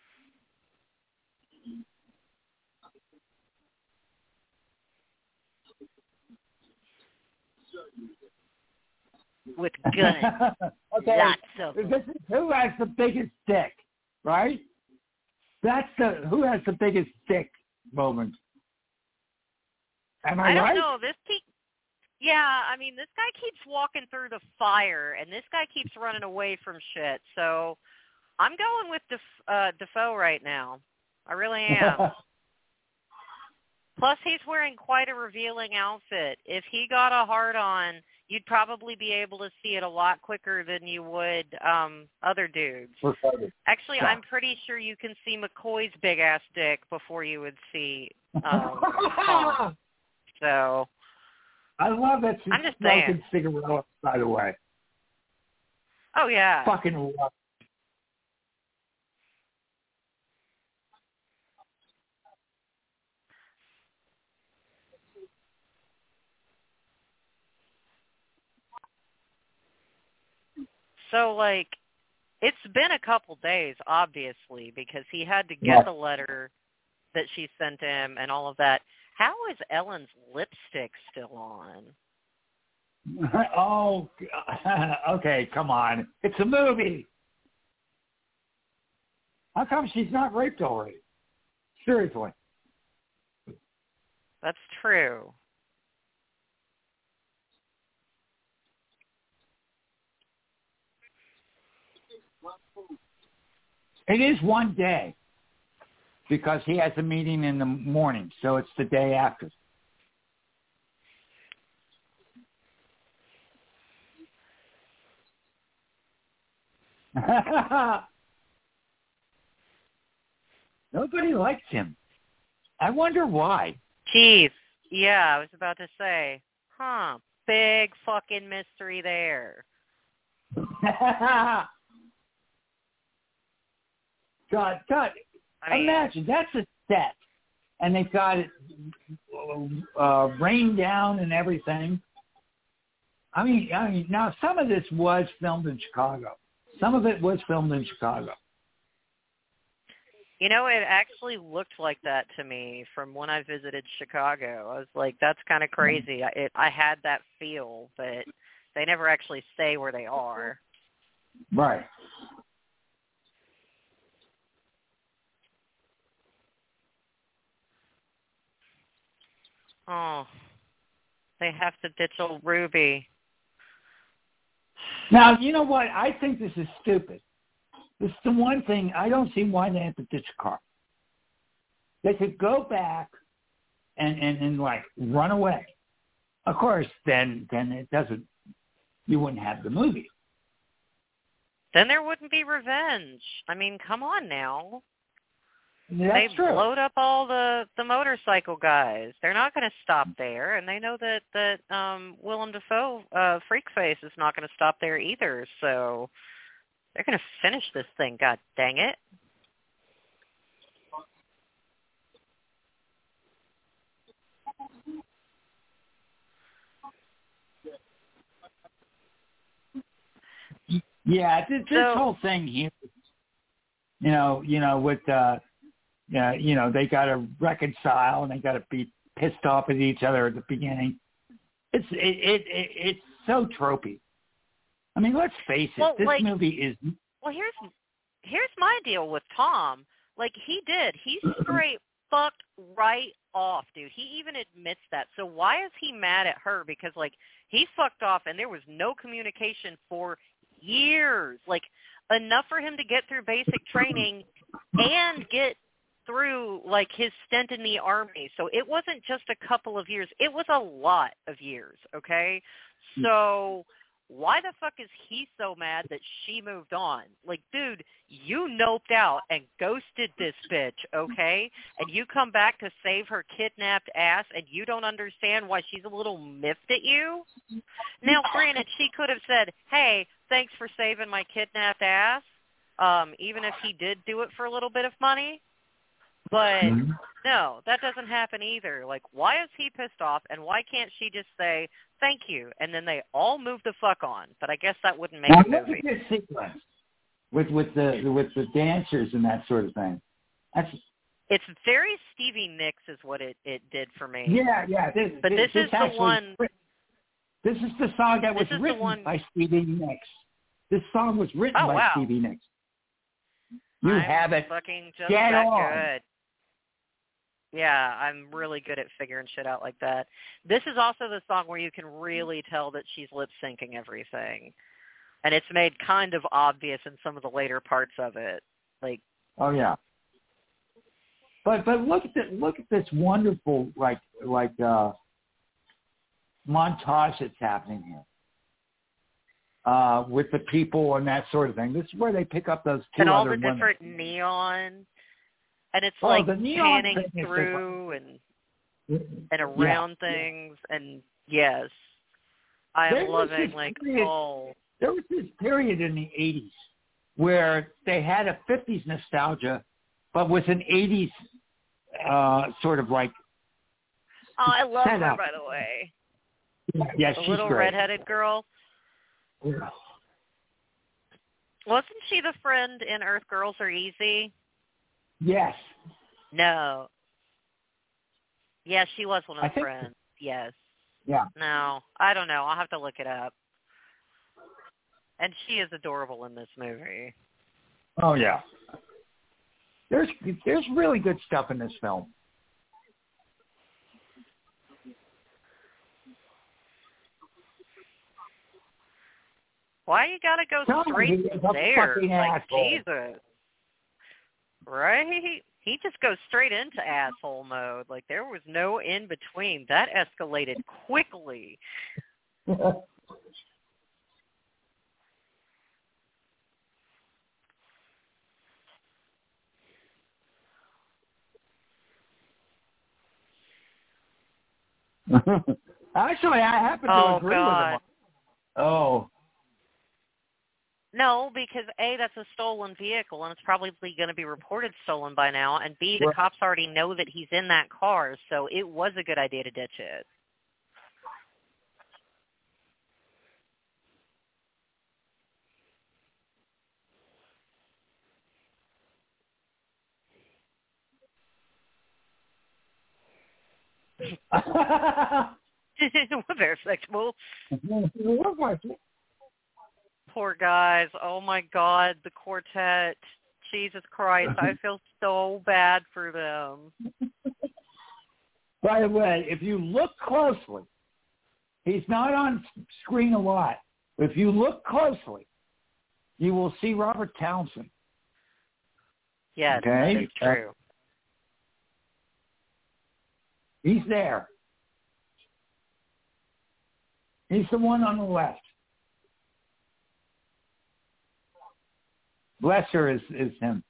With guns. Okay. Lots of them. This is who has the biggest dick, right? That's the who has the biggest dick moment. Am I, I don't right? know. This keep, yeah, I mean, this guy keeps walking through the fire, and this guy keeps running away from shit. So I'm going with Def- uh, Defoe right now. I really am. Plus, he's wearing quite a revealing outfit. If he got a hard-on, you'd probably be able to see it a lot quicker than you would um, other dudes. Actually, yeah. I'm pretty sure you can see McCoy's big-ass dick before you would see um, Tom. So I love that she's I'm just smoking saying. cigarettes, by the way. Oh, yeah. Fucking love. So, like, it's been a couple days, obviously, because he had to get Yeah. the letter that she sent him and all of that. How is Ellen's lipstick still on? Oh, okay, come on. It's a movie. How come she's not raped already? Seriously. That's true. It is one day because he has a meeting in the morning, so it's the day after. Nobody likes him. I wonder why. Jeez. Yeah, I was about to say, huh, big fucking mystery there. God, God, I mean, imagine, that's a set. And they've got it uh, rained down and everything. I mean, I mean, now some of this was filmed in Chicago. Some of it was filmed in Chicago. you know, it actually looked like that to me from when I visited Chicago. I was like, that's kind of crazy. I, it, I had that feel, but they never actually say where they are. Right. Oh, they have to ditch old Ruby. Now, you know what? I think this is stupid. This is the one thing, I don't see why they have to ditch a car. They could go back and, and, and like, run away. Of course, then then it doesn't, you wouldn't have the movie. Then there wouldn't be revenge. I mean, come on now. That's they true. load up all the, the motorcycle guys. They're not going to stop there, and they know that that um, Willem Dafoe, uh, Freakface, is not going to stop there either. So they're going to finish this thing. God dang it! Yeah, this, this So, whole thing here, you know, you know, with uh, yeah, you know, they got to reconcile and they got to be pissed off at each other at the beginning. It's it, it, it it's so tropey. I mean, let's face it. well, this like, movie is. well, here's here's my deal with Tom. Like, he did. He straight fucked right off, dude. He even admits that. So why is he mad at her? Because, like, he fucked off and there was no communication for years. Like, enough for him to get through basic training and get through, like, his stint in the Army. So it wasn't just a couple of years. It was a lot of years, okay? So why the fuck is he so mad that she moved on? Like, dude, you noped out and ghosted this bitch, okay? And you come back to save her kidnapped ass, and you don't understand why she's a little miffed at you? Now, granted, she could have said, hey, thanks for saving my kidnapped ass, um, even if he did do it for a little bit of money. But, mm-hmm. no, that doesn't happen either. Like, why is he pissed off, and why can't she just say, thank you, and then they all move the fuck on? But I guess that wouldn't make now, a movie. Look at this sequence with, with, the, with the dancers and that sort of thing. That's, it's very Stevie Nicks is what it, it did for me. Yeah, yeah. This, but this, this, this is actually, the one... This is the song that was written one, by Stevie Nicks. This song was written oh, by wow. Stevie Nicks. You I'm have it. fucking just Get that on. good. Yeah, I'm really good at figuring shit out like that. This is also the song where you can really tell that she's lip-syncing everything. And it's made kind of obvious in some of the later parts of it. Like, oh yeah. But but look at the, look at this wonderful like like uh, montage that's happening here. Uh, with the people and that sort of thing. This is where they pick up those two and all other the women. different neon. And it's oh, like the neon panning thing through is and and around yeah, things. Yeah. And yes, I there am loving like period, all. There was this period in the eighties where they had a fifties nostalgia, but with an eighties uh, sort of like. Oh, I love her, setup. by the way. Yeah, the she's little great. redheaded girl. Yeah. Wasn't she the friend in Earth Girls Are Easy? Yes. No. Yes, she was one of I the think friends. so. Yes. Yeah. No, I don't know. I'll have to look it up. And she is adorable in this movie. Oh yeah. There's there's really good stuff in this film. Why you gotta go Tom, straight there? Like, asshole. Jesus. Right? He just goes straight into asshole mode. Like, there was no in between. That escalated quickly. Actually, I happen to oh, agree God. with him. Oh. No, because A, that's a stolen vehicle, and it's probably going to be reported stolen by now, and B, the Right. cops already know that he's in that car, so it was a good idea to ditch it. Very flexible. Poor guys. Oh, my God, the quartet. Jesus Christ, I feel so bad for them. By the way, if you look closely, he's not on screen a lot. If you look closely, you will see Robert Townsend. Yes, okay? that is true. Uh, he's there. He's the one on the left. Lesser is, is him.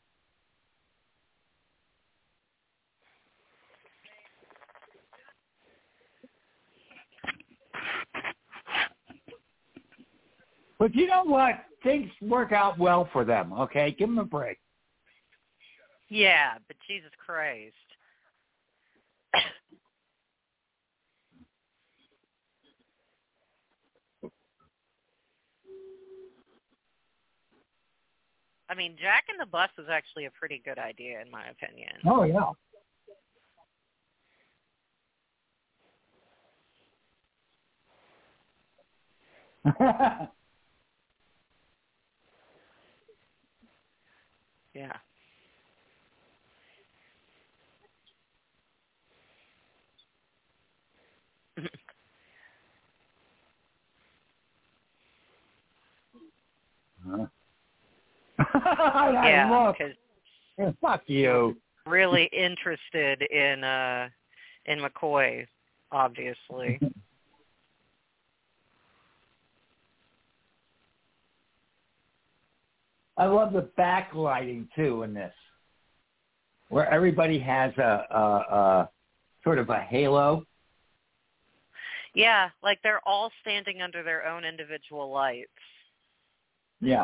But you know what? Things work out well for them, okay? Give them a break. Yeah, but Jesus Christ. I mean, Jack in the Bus is actually a pretty good idea, in my opinion. Oh, yeah. Yeah. huh? Yeah, because fuck you. Really interested in uh, in McCoy, obviously. I love the backlighting too in this, where everybody has a, a, a sort of a halo. Yeah, like they're all standing under their own individual lights. Yeah.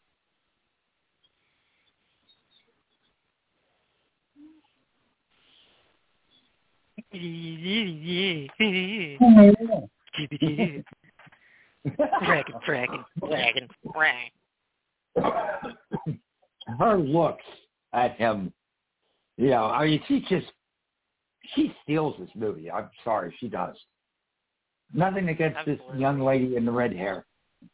Dragon, dragon, dragon, dragon. Her looks at him, you know, I mean, she just, she steals this movie. I'm sorry, she does. Nothing against Absolutely. this young lady in the red hair.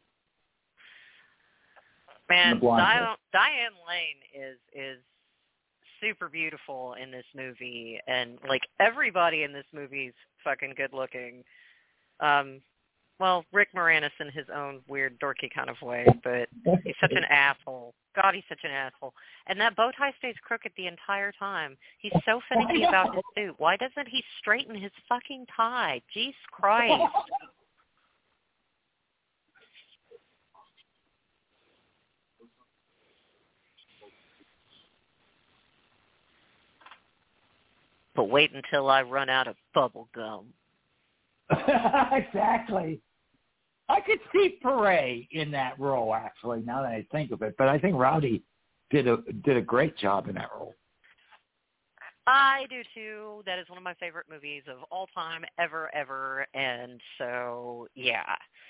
Man, blonde hair. Diane, Diane Lane is is super beautiful in this movie, and like everybody in this movie's fucking good looking. Um, well, Rick Moranis in his own weird, dorky kind of way, but he's such an asshole. God, he's such an asshole. And that bow tie stays crooked the entire time. He's so finicky about his suit. Why doesn't he straighten his fucking tie? Jesus Christ. But wait until I run out of bubble gum. Exactly. I could see Paray in that role, actually, now that I think of it. But I think Rowdy did a did a great job in that role. I do, too. That is one of my favorite movies of all time, ever, ever. And so, yeah.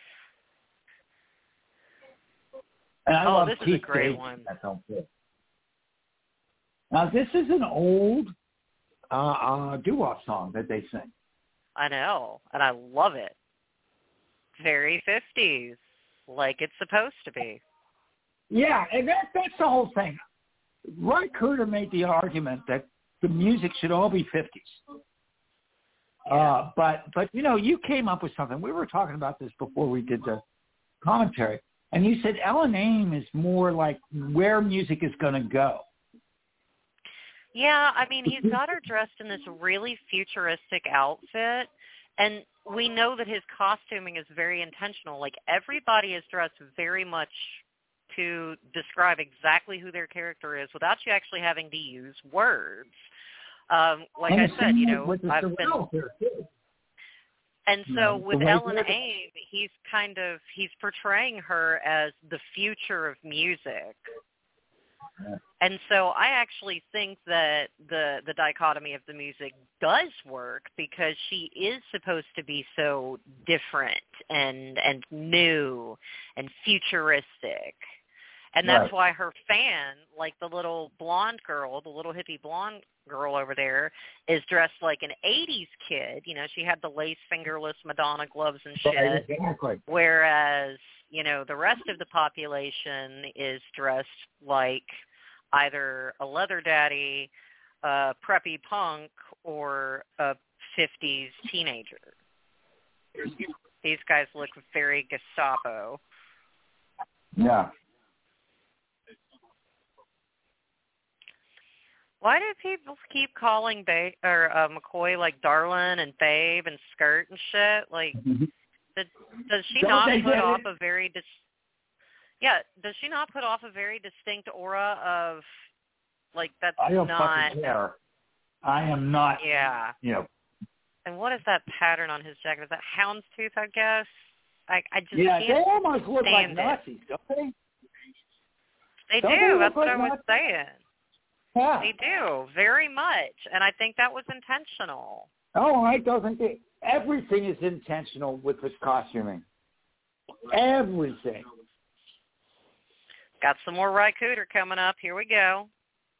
And I oh, love this Keith is a great David one. That film too. Now, this is an old uh, uh, doo-wop song that they sing. I know, and I love it. Very fifties, like it's supposed to be. Yeah, and that, that's the whole thing. Roy Cooder made the argument that the music should all be fifties. Yeah. Uh, but, but, you know, you came up with something. We were talking about this before we did the commentary, and you said Ellen Aim is more like where music is going to go. Yeah, I mean, he's got her dressed in this really futuristic outfit, and we know that his costuming is very intentional. Like, everybody is dressed very much to describe exactly who their character is without you actually having to use words. Um, like and I said, you know, with the I've been... Here too. And so no, with Ellen Aim, he's kind of, he's portraying her as the future of music. Yeah. And so I actually think that the the dichotomy of the music does work because she is supposed to be so different and and new and futuristic. And that's right. why her fan, like the little blonde girl, the little hippie blonde girl over there, is dressed like an eighties kid. You know, she had the lace fingerless Madonna gloves and shit. Right, exactly. Whereas, you know, the rest of the population is dressed like either a leather daddy, a preppy punk, or a fifties teenager. These guys look very Gestapo. Yeah. Why do people keep calling ba- or uh, McCoy like darling and babe and skirt and shit? Like, does, does she Don't not they put get off it? a very dis- yeah? Does she not put off a very distinct aura of like that's I don't not? fucking care. I am not. Yeah. You know. And what is that pattern on his jacket? Is that houndstooth? I guess. I I just Yeah, can't they almost look like stand it. Nazis, don't they? They Don't do. they look That's what like I was Nazis? saying. Yeah. They do very much, and I think that was intentional. Oh, I doesn't think everything is intentional with this costuming. Everything. Got some more Ry Cooder coming up. Here we go.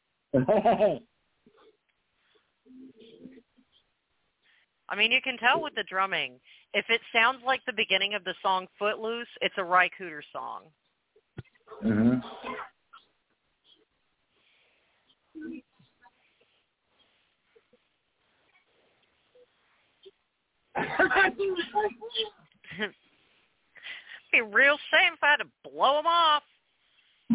I mean, you can tell with the drumming. If it sounds like the beginning of the song Footloose, it's a Ry Cooder song. Mm-hmm. Be a real shame if I had to blow them off.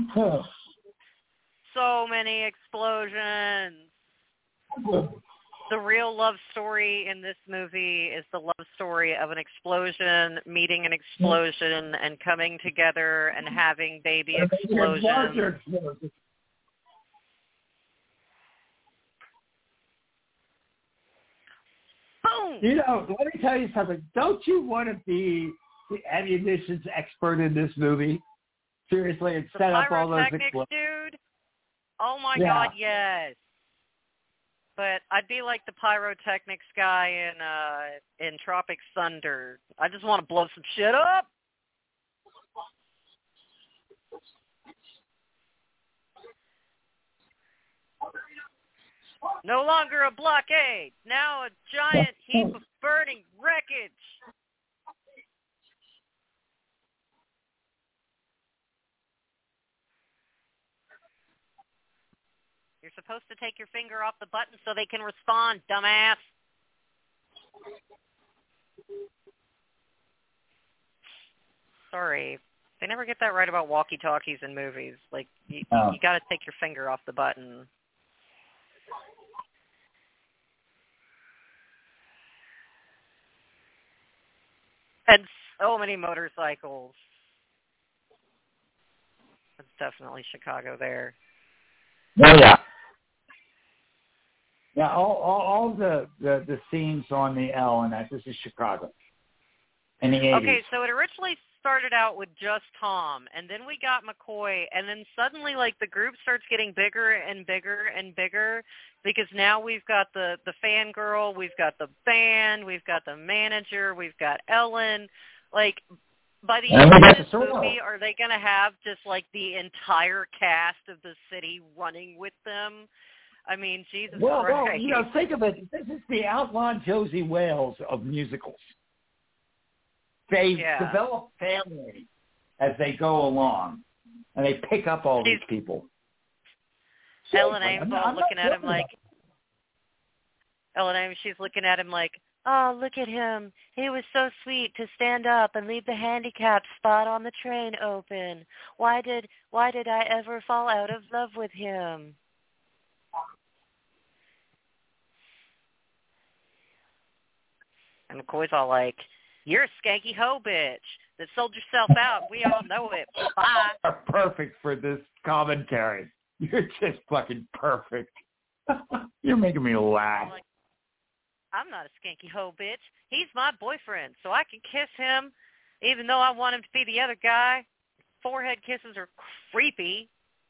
So many explosions. the real love story in this movie is the love story of an explosion, meeting an explosion, and coming together and having baby explosions. Boom! You know, let me tell you something. Don't you want to be the ammunitions expert in this movie? Seriously, and The set up all those pyrotechnics, explosions. dude? Oh, my Yeah. God, yes. But I'd be like the pyrotechnics guy in uh, in Tropic Thunder. I just want to blow some shit up. No longer a blockade. Now a giant heap of burning wreckage. You're supposed to take your finger off the button so they can respond, dumbass. Sorry. They never get that right about walkie-talkies in movies. Like, you, Oh. you got to take your finger off the button. And so many motorcycles. That's definitely Chicago there. Oh, yeah. Yeah, all, all, all the, the, the scenes on the L and that, this is Chicago. In the eighties. Okay, so it originally started out with just Tom, and then we got McCoy, and then suddenly, like, the group starts getting bigger and bigger and bigger, because now we've got the, the fangirl, we've got the band, we've got the manager, we've got Ellen. Like, by the And end we of got this the Sorrel. movie, are they going to have just, like, the entire cast of the city running with them? I mean, Jesus Well, Christ. well, you know, think of it. This is the outlaw Josie Wales of musicals. They Yeah. develop family as they go along, and they pick up all She's- these people. Ellen Seriously, Ames I'm all not- I'm looking not at him joking like, Ellen Ames, she's looking at him like, oh, look at him. He was so sweet to stand up and leave the handicapped spot on the train open. Why did why did I ever fall out of love with him? And McCoy's all like, you're a skanky hoe bitch that sold yourself out. We all know it. Bye. Are perfect for this commentary. You're just fucking perfect. You're making me laugh. Like, I'm not a skanky hoe bitch. He's my boyfriend, so I can kiss him, even though I want him to be the other guy. Forehead kisses are creepy.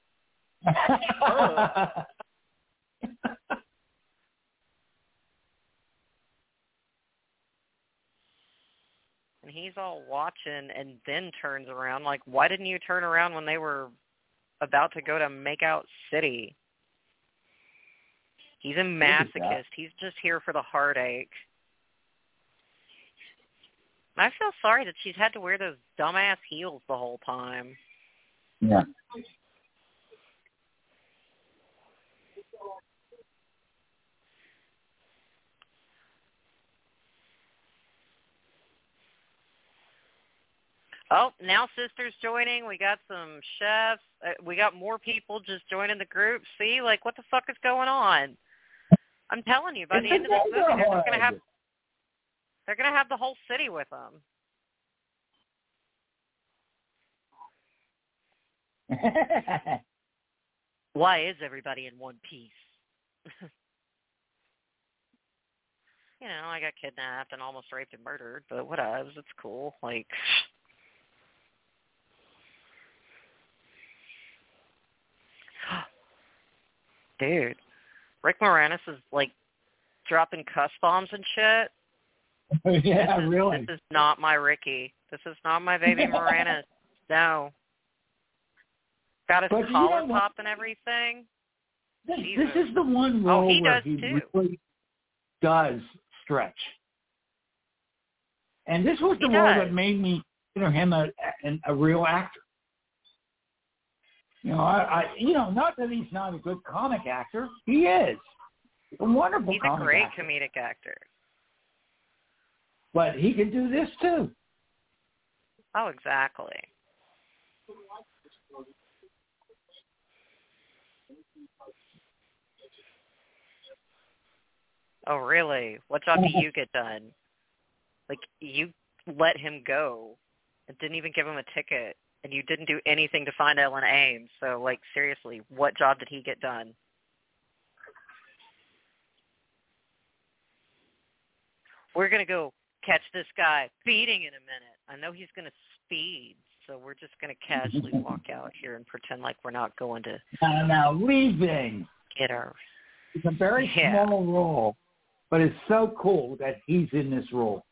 And he's all watching and then turns around. Like, why didn't you turn around when they were about to go to Makeout City? He's a masochist. He's just here for the heartache. I feel sorry that she's had to wear those dumbass heels the whole time. Yeah. Oh, now Sister's joining. We got some chefs. Uh, we got more people just joining the group. See, like, what the fuck is going on? I'm telling you, by It's the end of this a movie, they're just neighborhood. gonna have they're gonna have the whole city with them. Why is everybody in one piece? You know, I got kidnapped and almost raped and murdered, but whatever. It's cool. Like, dude, Rick Moranis is like dropping cuss bombs and shit. Yeah, this is, really. This is not my Ricky. This is not my baby Moranis. No. Got his But you collar know what? popped and everything. This, Jesus. this is the one Oh, role he where does he too. really does stretch. And this was the He role does. that made me consider him a, a, a real actor. You know, I, I, you know, not that he's not a good comic actor. He is a wonderful He's a comic great actor. comedic actor. But he can do this too. Oh, exactly. Oh, really? What job do you get done? Like, you let him go and didn't even give him a ticket, and you didn't do anything to find Ellen Ames. So, like, seriously, what job did he get done? We're going to go catch this guy speeding in a minute. I know he's going to speed, so we're just going to casually walk out here and pretend like we're not going to No, no, leaving. get our... It's a very Yeah. small role, but it's so cool that he's in this role.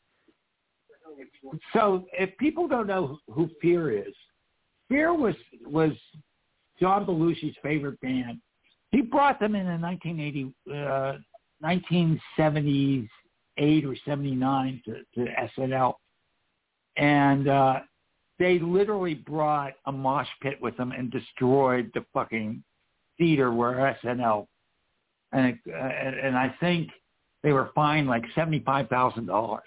So if people don't know who Fear is, Fear was was John Belushi's favorite band. He brought them in in nineteen eighty, uh, nineteen seventy-eight or seventy-nine to, to S N L. And uh, they literally brought a mosh pit with them and destroyed the fucking theater where S N L. And, it, uh, and I think they were fined like seventy-five thousand dollars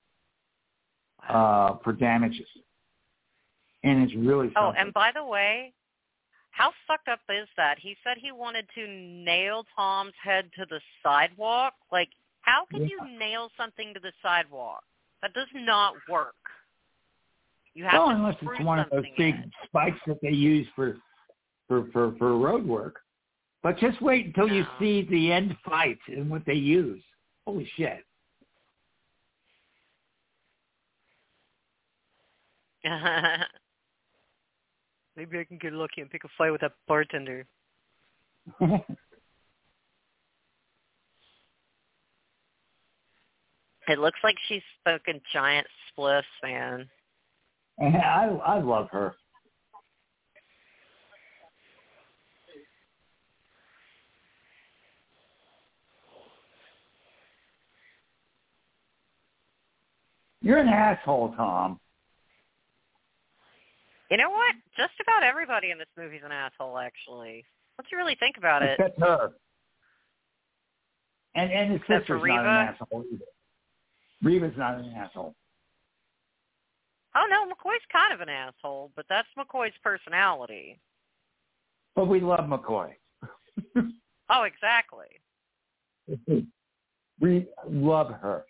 uh, for damages. And it's really something. Oh, and by the way, how fucked up is that? He said he wanted to nail Tom's head to the sidewalk. Like, how can Yeah. you nail something to the sidewalk? That does not work. You have Well, to unless screw it's one of those something big in. spikes that they use for, for, for, for road work. But just wait until you No. see the end fight and what they use. Holy shit. Maybe I can get lucky and pick a fight with that bartender. It looks like she's smoking giant spliffs, man. And I, I love her. You're an asshole, Tom. You know what? Just about everybody in this movie's an asshole, actually. Once you really think about it. Except her. And and his Except for sister's not Reva? an asshole either. Reva's not an asshole. Oh, no, McCoy's kind of an asshole, but that's McCoy's personality. But we love McCoy. Oh, exactly. We love her.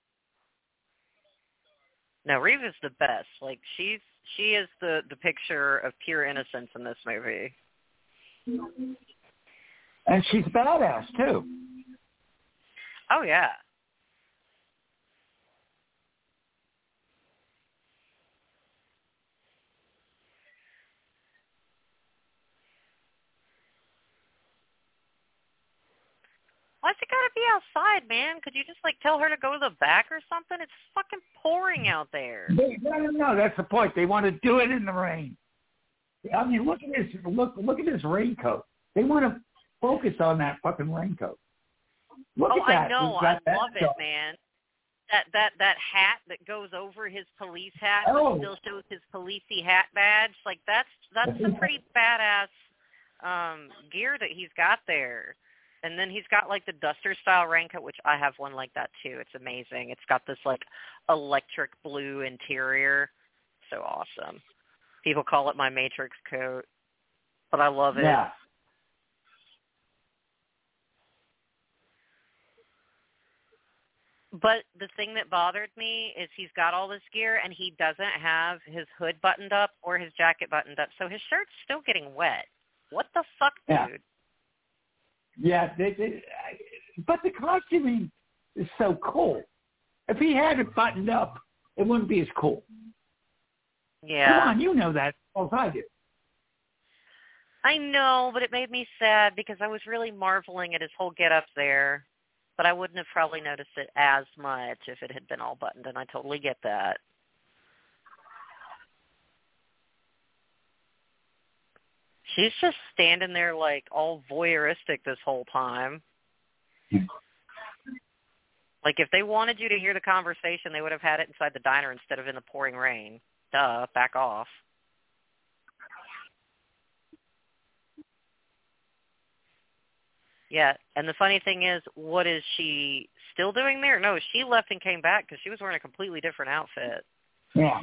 No, Reva's the best. Like, she's she is the, the picture of pure innocence in this movie. And she's badass, too. Oh, yeah. Why's it gotta be outside, man? Could you just, like, tell her to go to the back or something? It's fucking pouring out there. They, no, no, no, that's the point. They want to do it in the rain. I mean, look at this. Look, look at this raincoat. They want to focus on that fucking raincoat. Look Oh, at that. I know. That, I love it, man. That that that hat that goes over his police hat, Oh. but still shows his policey hat badge. Like that's that's some pretty badass um, gear that he's got there. And then he's got like the Duster style raincoat, which I have one like that too. It's amazing. It's got this like electric blue interior. So awesome. People call it my Matrix coat, but I love it. Yeah. But the thing that bothered me is he's got all this gear and he doesn't have his hood buttoned up or his jacket buttoned up, so his shirt's still getting wet. What the fuck, Yeah. dude? Yeah, they, they, but the costuming is so cool. If he had it buttoned up, it wouldn't be as cool. Yeah. Come on, you know that as I do. I know, but it made me sad because I was really marveling at his whole get-up there. But I wouldn't have probably noticed it as much if it had been all buttoned, and I totally get that. She's just standing there like all voyeuristic this whole time. Like if they wanted you to hear the conversation, they would have had it inside the diner instead of in the pouring rain. Duh, back off. Yeah, and the funny thing is, what is she still doing there? No, she left and came back because she was wearing a completely different outfit. Yeah.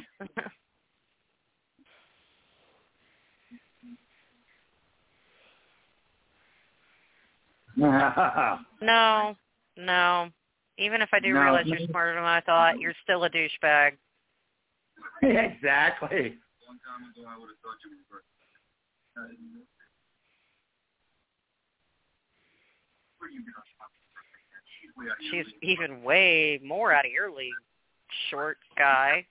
No, No. Even if I do No. realize you're smarter than I thought, you're still a douchebag. Exactly. Long time ago, I would have thought you were. She's even way more out of your league, short guy.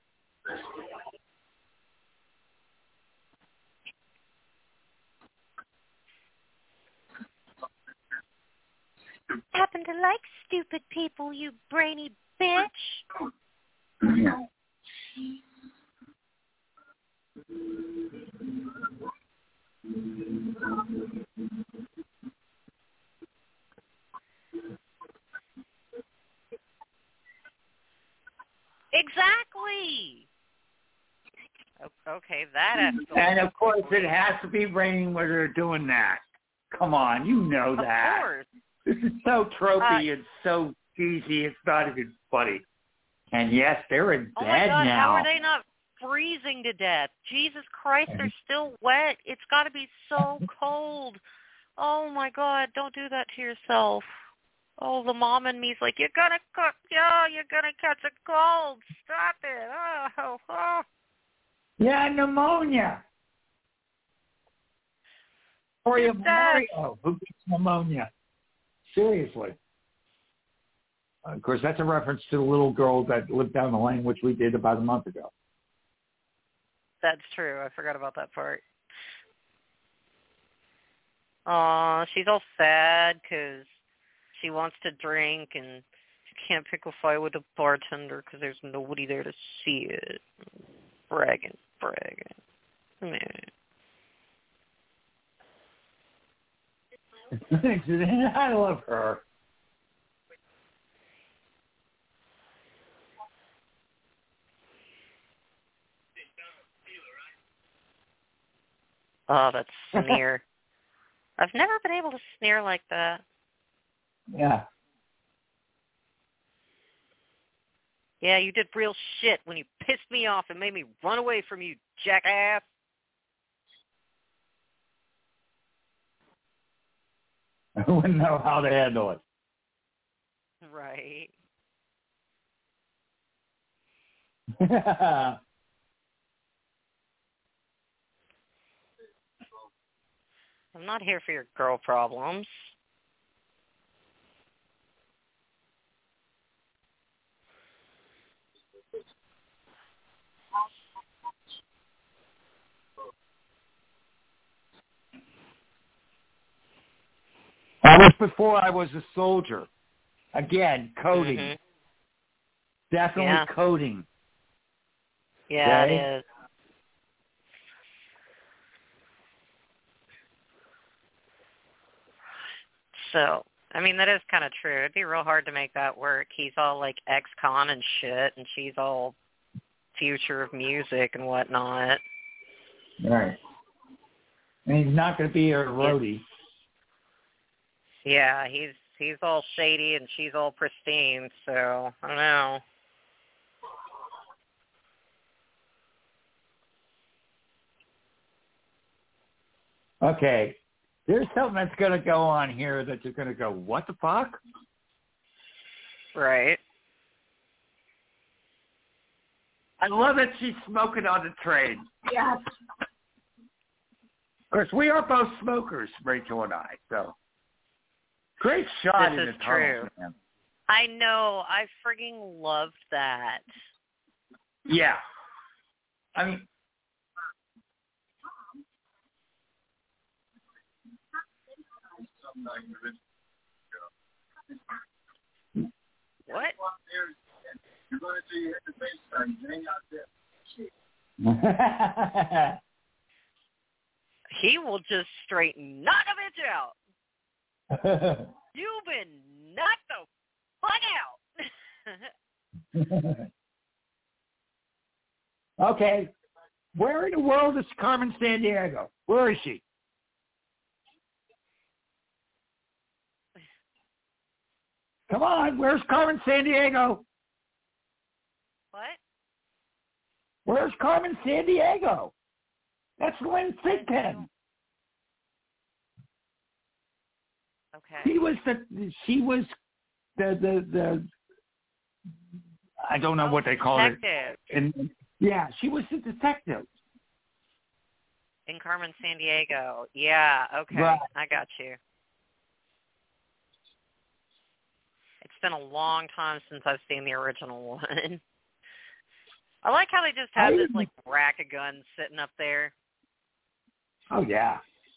Happen to like stupid people, you brainy bitch. Yeah. Exactly. Okay, that escalated. And of course, it has to be raining where they're doing that. Come on, you know that. Of course. This is so tropey Uh, and so cheesy. It's not even funny. And yes, they're in oh bed my God, now. how are they not freezing to death? Jesus Christ, they're still wet. It's got to be so cold. Oh my God, don't do that to yourself. Oh, the mom and me's like, you're gonna cook, yeah, you're gonna catch a cold. Stop it. Oh, oh. Yeah, pneumonia. Or you Dead. Mario, who gets pneumonia. Seriously. Of course, that's a reference to the little girl that lived down the lane, which we did about a month ago. That's true. I forgot about that part. Aw, she's all sad because she wants to drink and she can't pick a fight with the bartender because there's nobody there to see it. Bragging, bragging. Man. I love her. Oh, that's sneer. I've never been able to sneer like that. Yeah. Yeah, you did real shit when you pissed me off and made me run away from you, jackass. I wouldn't know how to handle it. Right. I'm not here for your girl problems. That was before I was a soldier. Again, coding. Mm-hmm. Definitely Yeah. coding. Yeah, Okay? it is. So, I mean, that is kind of true. It'd be real hard to make that work. He's all, like, ex-con and shit, and she's all future of music and whatnot. Right. And he's not going to be a roadie. Yeah, he's he's all shady and she's all pristine, so I don't know. Okay. There's something that's going to go on here that you're going to go, what the fuck? Right. I love that she's smoking on the train. Yes. Of course, we are both smokers, Rachel and I, so. Great shot This in is the true. tunnels, man. I know. I frigging loved that. Yeah. I mean, What? You're going to see you hit the baseline. You hang out there. He will just straighten knock a bitch out. You've been knocked the fuck out. Okay. Where in the world is Carmen Sandiego? Where is she? Come on, where's Carmen Sandiego? What? Where's Carmen Sandiego? That's Lynn Thigpen. Okay. She was the she was the the, the I don't know oh, what they call detective. it. And yeah, she was the detective. In Carmen Sandiego. Yeah, okay. Right. I got you. It's been a long time since I've seen the original one. I like how they just have I, this, like, rack of guns sitting up there. Oh, yeah.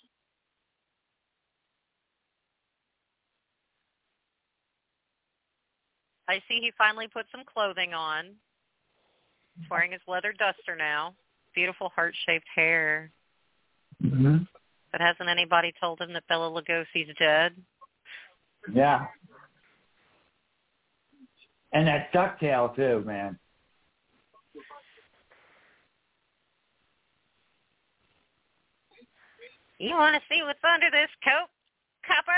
I see he finally put some clothing on. He's wearing his leather duster now. Beautiful heart-shaped hair. Mm-hmm. But hasn't anybody told him that Bela Lugosi's dead? Yeah. And that ducktail, too, man. You want to see what's under this coat, copper?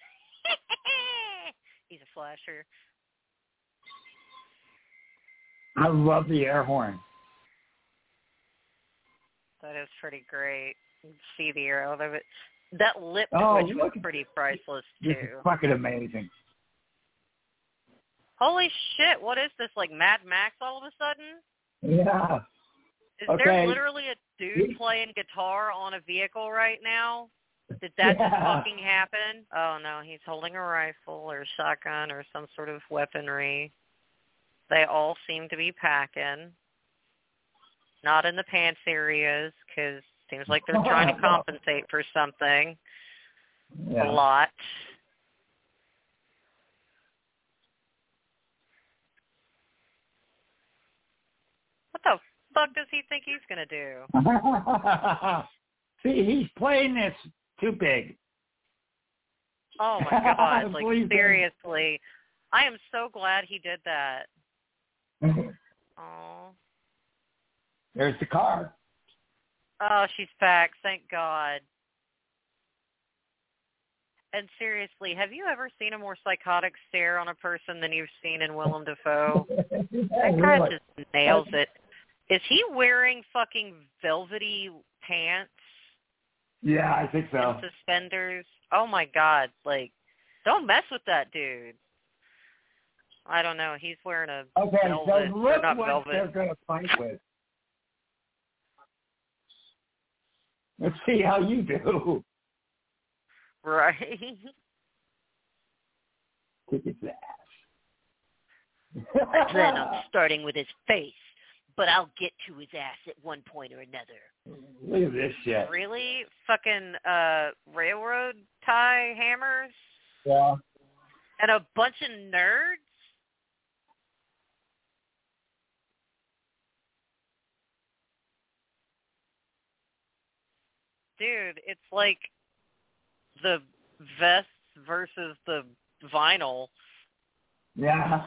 He's a flasher. I love the air horn. That is pretty great. You can see the arrow of it. That lip Oh, twitch was look. pretty priceless, This too. is fucking amazing. Holy shit, what is this, like Mad Max all of a sudden? Yeah. Is Okay. there literally a dude playing guitar on a vehicle right now? Did that Yeah. just fucking happen? Oh, no, he's holding a rifle or a shotgun or some sort of weaponry. They all seem to be packing. Not in the pants areas, because it seems like they're trying to compensate for something. Yeah. A lot. What the fuck does he think he's going to do? See, he's playing this too big. Oh, my God. Like, Please don't. seriously. I am so glad he did that. Oh. There's the car. Oh, she's back. Thank God. And seriously, have you ever seen a more psychotic stare on a person than you've seen in Willem Dafoe? That guy Really? just nails it. Is he wearing fucking velvety pants Yeah, I think so. and suspenders? Oh, my God. Like, don't mess with that dude. I don't know. He's wearing a Okay, velvet, so or look not what velvet. they're going to fight with. Let's see how you do. Right. Kick his ass. I plan on starting with his face, but I'll get to his ass at one point or another. Look at this shit. Really? Fucking uh, railroad tie hammers? Yeah. And a bunch of nerds? Dude, it's like the vests versus the vinyl. Yeah.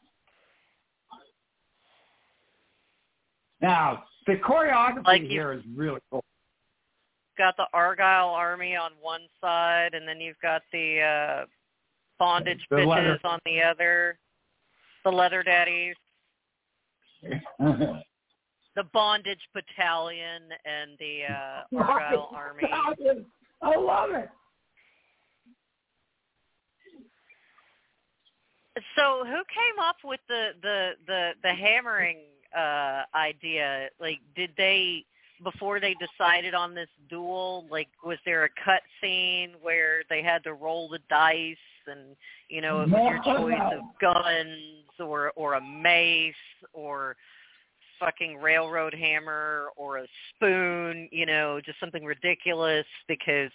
Now, the choreography Like here is really cool. Got the Argyle Army on one side, and then you've got the uh, bondage The bitches leather. on the other. The leather daddies. The bondage battalion and the uh, Argyle Army. I love it. So who came up with the the the, the hammering uh, idea? Like, did they, before they decided on this duel, like, was there a cut scene where they had to roll the dice and, you know, it was your choice of guns or or a mace or fucking railroad hammer or a spoon, you know, just something ridiculous? Because,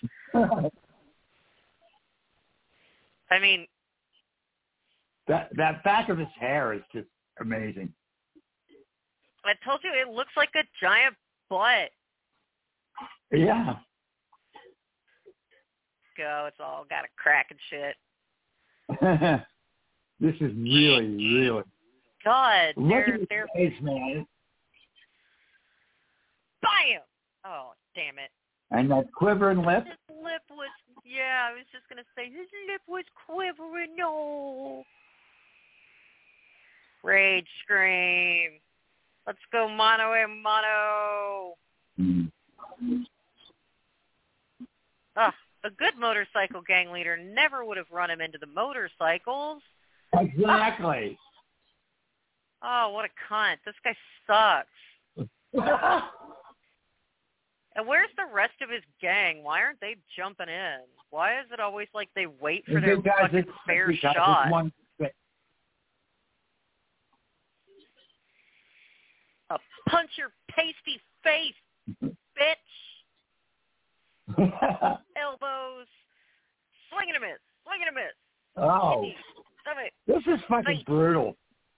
I mean, that that back of his hair is just amazing. I told you it looks like a giant butt. Yeah. Go, it's all got a crack and shit. This is really, really. God, Look they're at his they're face, man. bam. Oh, damn it. And that quivering lip. His lip was, yeah, I was just gonna say his lip was quivering. No. Rage scream. Let's go mano a mano. Mm. Ah, a good motorcycle gang leader never would have run him into the motorcycles. Exactly. Oh, what a cunt. This guy sucks. And where's the rest of his gang? Why aren't they jumping in? Why is it always like they wait for their because fucking it's, fair because shot? It's one, A punch your pasty face, bitch. Elbows. Swing and a miss. Swing and a miss. oh, Stomach. this is fucking Face. brutal.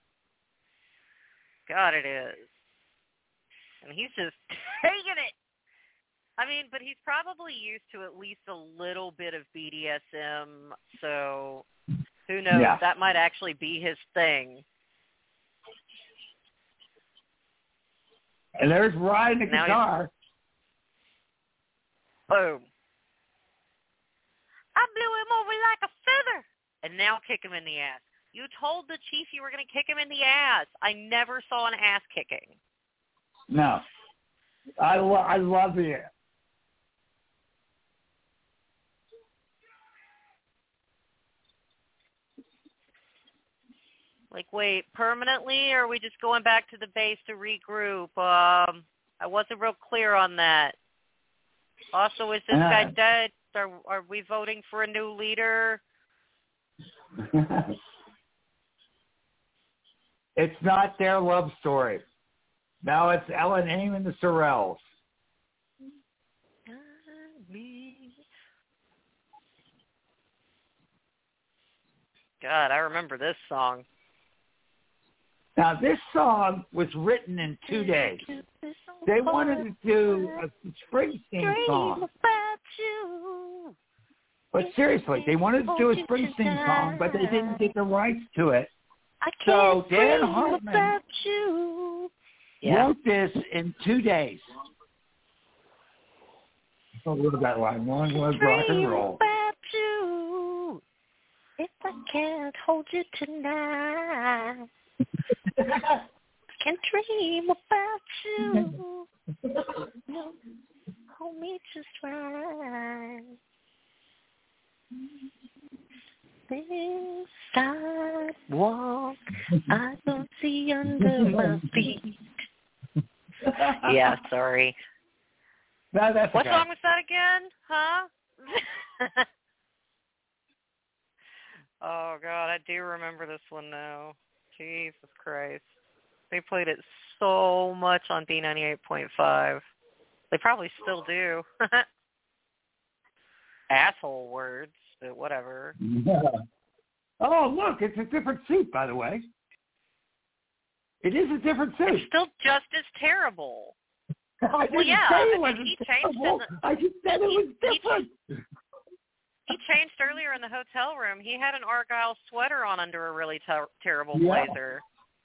God, it is. And he's just taking it. I mean, but he's probably used to at least a little bit of B D S M, so who knows? Yeah. That might actually be his thing. And there's riding the Now guitar. Boom. I blew him over like a feather. And now kick him in the ass. You told the chief you were going to kick him in the ass. I never saw an ass kicking. No. I, lo- I love it. Like, wait, permanently, or are we just going back to the base to regroup? Um, I wasn't real clear on that. Also, is this Uh, guy dead? Are, are we voting for a new leader? It's not their love story. Now it's Ellen Aim and the Sorrells. God, I remember this song. Now, this song was written in two days. They wanted to do a Springsteen song. But seriously, they wanted to do a Springsteen song, but they didn't get the rights to it. So Dan Hartman Yeah. wrote this in two days. So what about line one was rock and roll. If I can't hold you tonight, I can dream about you. No, hold me just right. This sidewalk I don't see under my feet. Yeah, sorry. No, that's What okay. song was that again? Huh? Oh, God, I do remember this one now. Jesus Christ. They played it so much on B ninety-eight point five. They probably still do. Asshole words, but whatever. Yeah. Oh, look, it's a different suit, by the way. It is a different suit. It's still just as terrible. I didn't Well, yeah, say I it mean, wasn't he changed terrible. his- I just said it was he- different. He changed earlier in the hotel room. He had an Argyle sweater on under a really ter- terrible Yeah. blazer.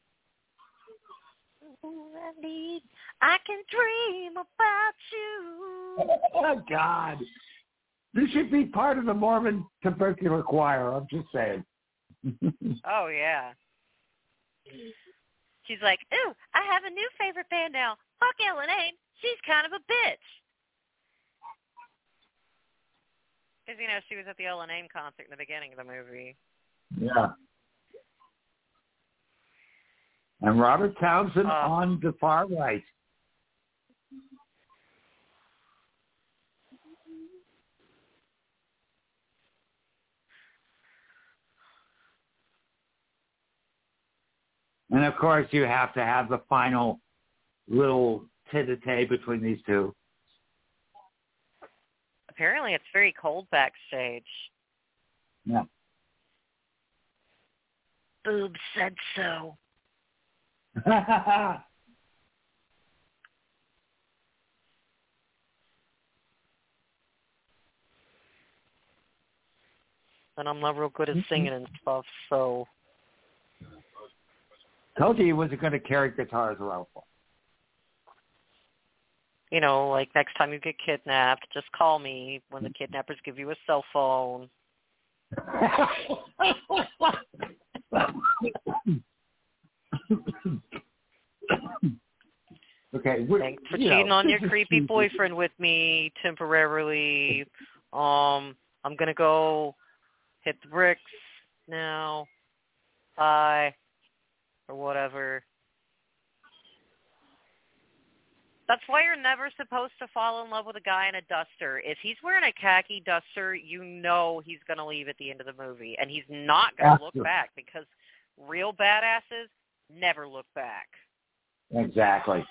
I need, I can dream about you. Oh, God. This should be part of the Mormon tubercular choir. I'm just saying. Oh, yeah. She's like, ooh, I have a new favorite band now. Fuck Ellen Aim. She's kind of a bitch. Because, you know, she was at the Ellen Aim concert in the beginning of the movie. Yeah. And Robert Townsend Uh, on the far right. And, of course, you have to have the final little tete-a-tete between these two. Apparently it's very cold backstage. Yeah. Boob said so. And I'm not real good at singing and stuff, so... Told you he wasn't going to carry guitars around for. You know, like next time you get kidnapped, just call me when the kidnappers give you a cell phone. Okay. Thanks for you cheating know, on your this is creepy stupid. boyfriend with me temporarily. Um, I'm going to go hit the bricks now. bi or whatever. That's why you're never supposed to fall in love with a guy in a duster. If he's wearing a khaki duster, you know he's going to leave at the end of the movie, and he's not going to look back, because real badasses never look back. Exactly.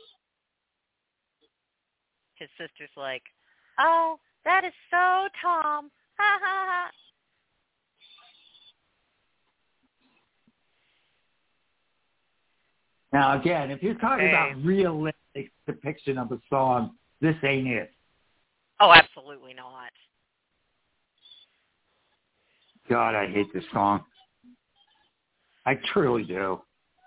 His sister's like, oh, that is so Tom. Ha, ha, ha. Now, again, if you're talking hey. about realistic depiction of a song, this ain't it. Oh, absolutely not. God, I hate this song. I truly do.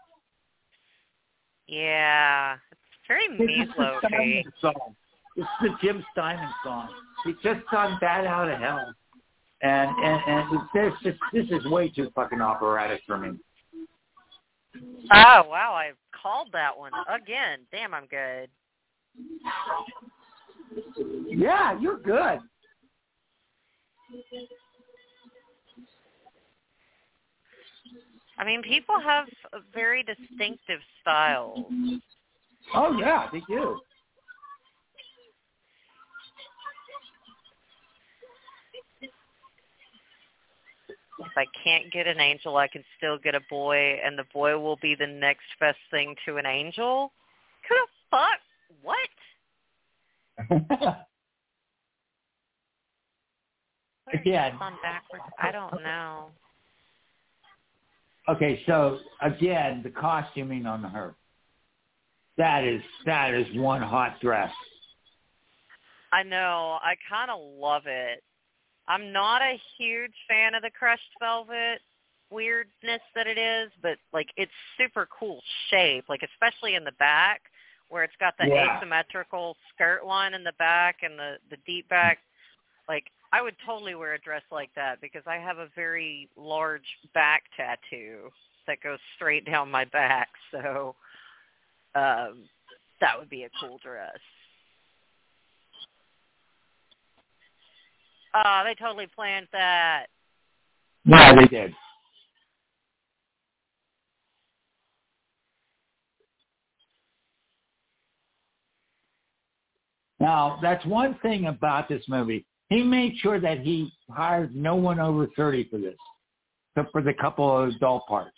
Yeah. It's very meatloafy. Song. This is the Jim Steinman song. He just sung Bat Out of Hell. And, and, and this, just, this is way too fucking operatic for me. Oh, wow, I called that one again. Damn, I'm good. Yeah, you're good. I mean, people have a very distinctive styles. Oh, yeah, they do. If I can't get an angel, I can still get a boy, and the boy will be the next best thing to an angel? Who the fuck? What? Again. On backwards? I don't know. Okay, so, again, the costuming on her. That is, that is one hot dress. I know. I kind of love it. I'm not a huge fan of the crushed velvet weirdness that it is, but, like, it's super cool shape, like, especially in the back, where it's got the yeah. asymmetrical skirt line in the back and the, the deep back. Like, I would totally wear a dress like that because I have a very large back tattoo that goes straight down my back, so um, that would be a cool dress. Oh, they totally planned that. Yeah, they did. Now, that's one thing about this movie. He made sure that he hired no one over thirty for this, except for the couple of adult parts.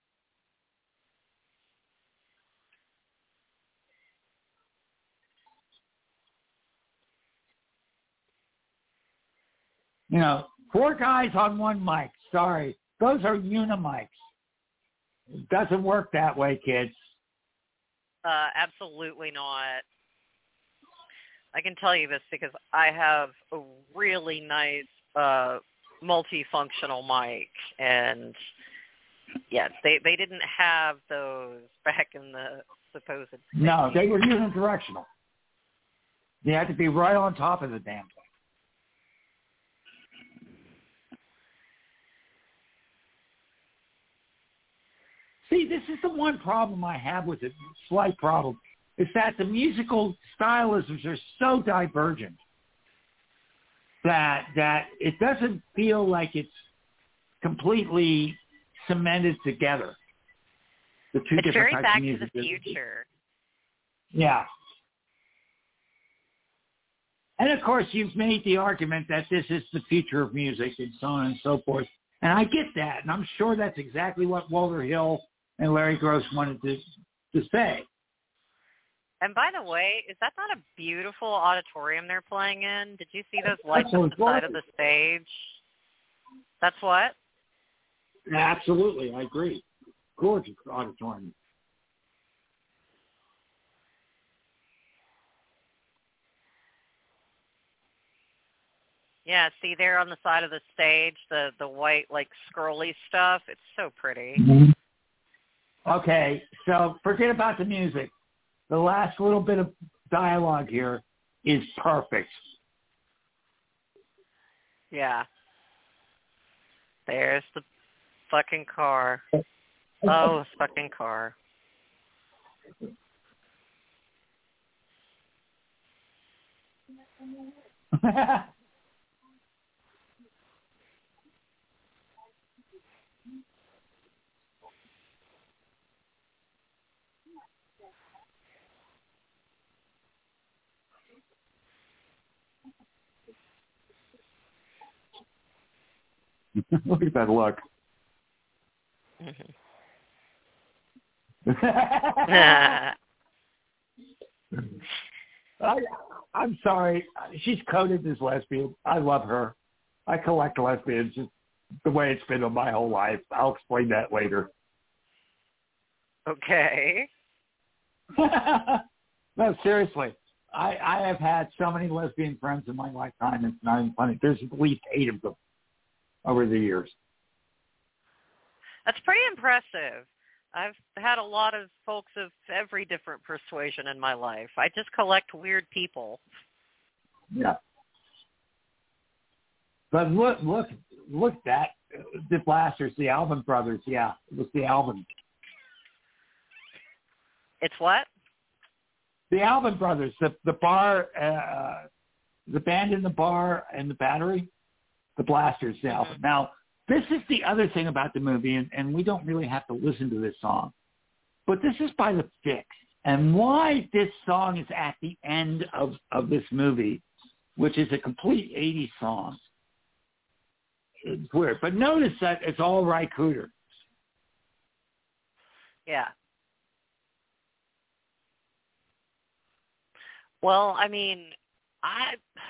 You know, four guys on one mic. Sorry. Those are unimics. It doesn't work that way, kids. Uh, absolutely not. I can tell you this because I have a really nice uh, multifunctional mic, and yeah, they they didn't have those back in the supposed sixties. No, they were unidirectional. They had to be right on top of the damn thing. See, this is the one problem I have with it, slight problem, is that the musical stylisms are so divergent that that it doesn't feel like it's completely cemented together. The two it's different very types Back of to music. the Future. Yeah. And, of course, you've made the argument that this is the future of music and so on and so forth. And I get that, and I'm sure that's exactly what Walter Hill and Larry Gross wanted to to say. And by the way, is that not a beautiful auditorium they're playing in? Did you see those lights That's on the side of the stage? That's what? Absolutely, I agree. Gorgeous auditorium. Yeah, see there on the side of the stage, the, the white, like, scrolly stuff. It's so pretty. Mm-hmm. Okay, so forget about the music. The last little bit of dialogue here is perfect. Yeah. There's the fucking car. Oh, this fucking car. Look at that look. I, I'm sorry. She's coded as lesbian. I love her. I collect lesbians. Just the way it's been my whole life. I'll explain that later. Okay. No, seriously. I, I have had so many lesbian friends in my lifetime. It's not even funny. There's at least eight of them over the years. That's pretty impressive. I've had a lot of folks of every different persuasion in my life. I just collect weird people. Yeah. But look, look, look that. The Blasters, the Alvin Brothers. Yeah, it was the Alvin. It's what? The Alvin Brothers, the the bar, uh, the band in the bar and the Battery, the Blasters, the Alvin. Mm-hmm. Now, this is the other thing about the movie, and, and we don't really have to listen to this song, but this is by The Fix. And why this song is at the end of, of this movie, which is a complete eighties song, it's weird. But notice that it's all Ry Cooder. Yeah. Well, I mean, I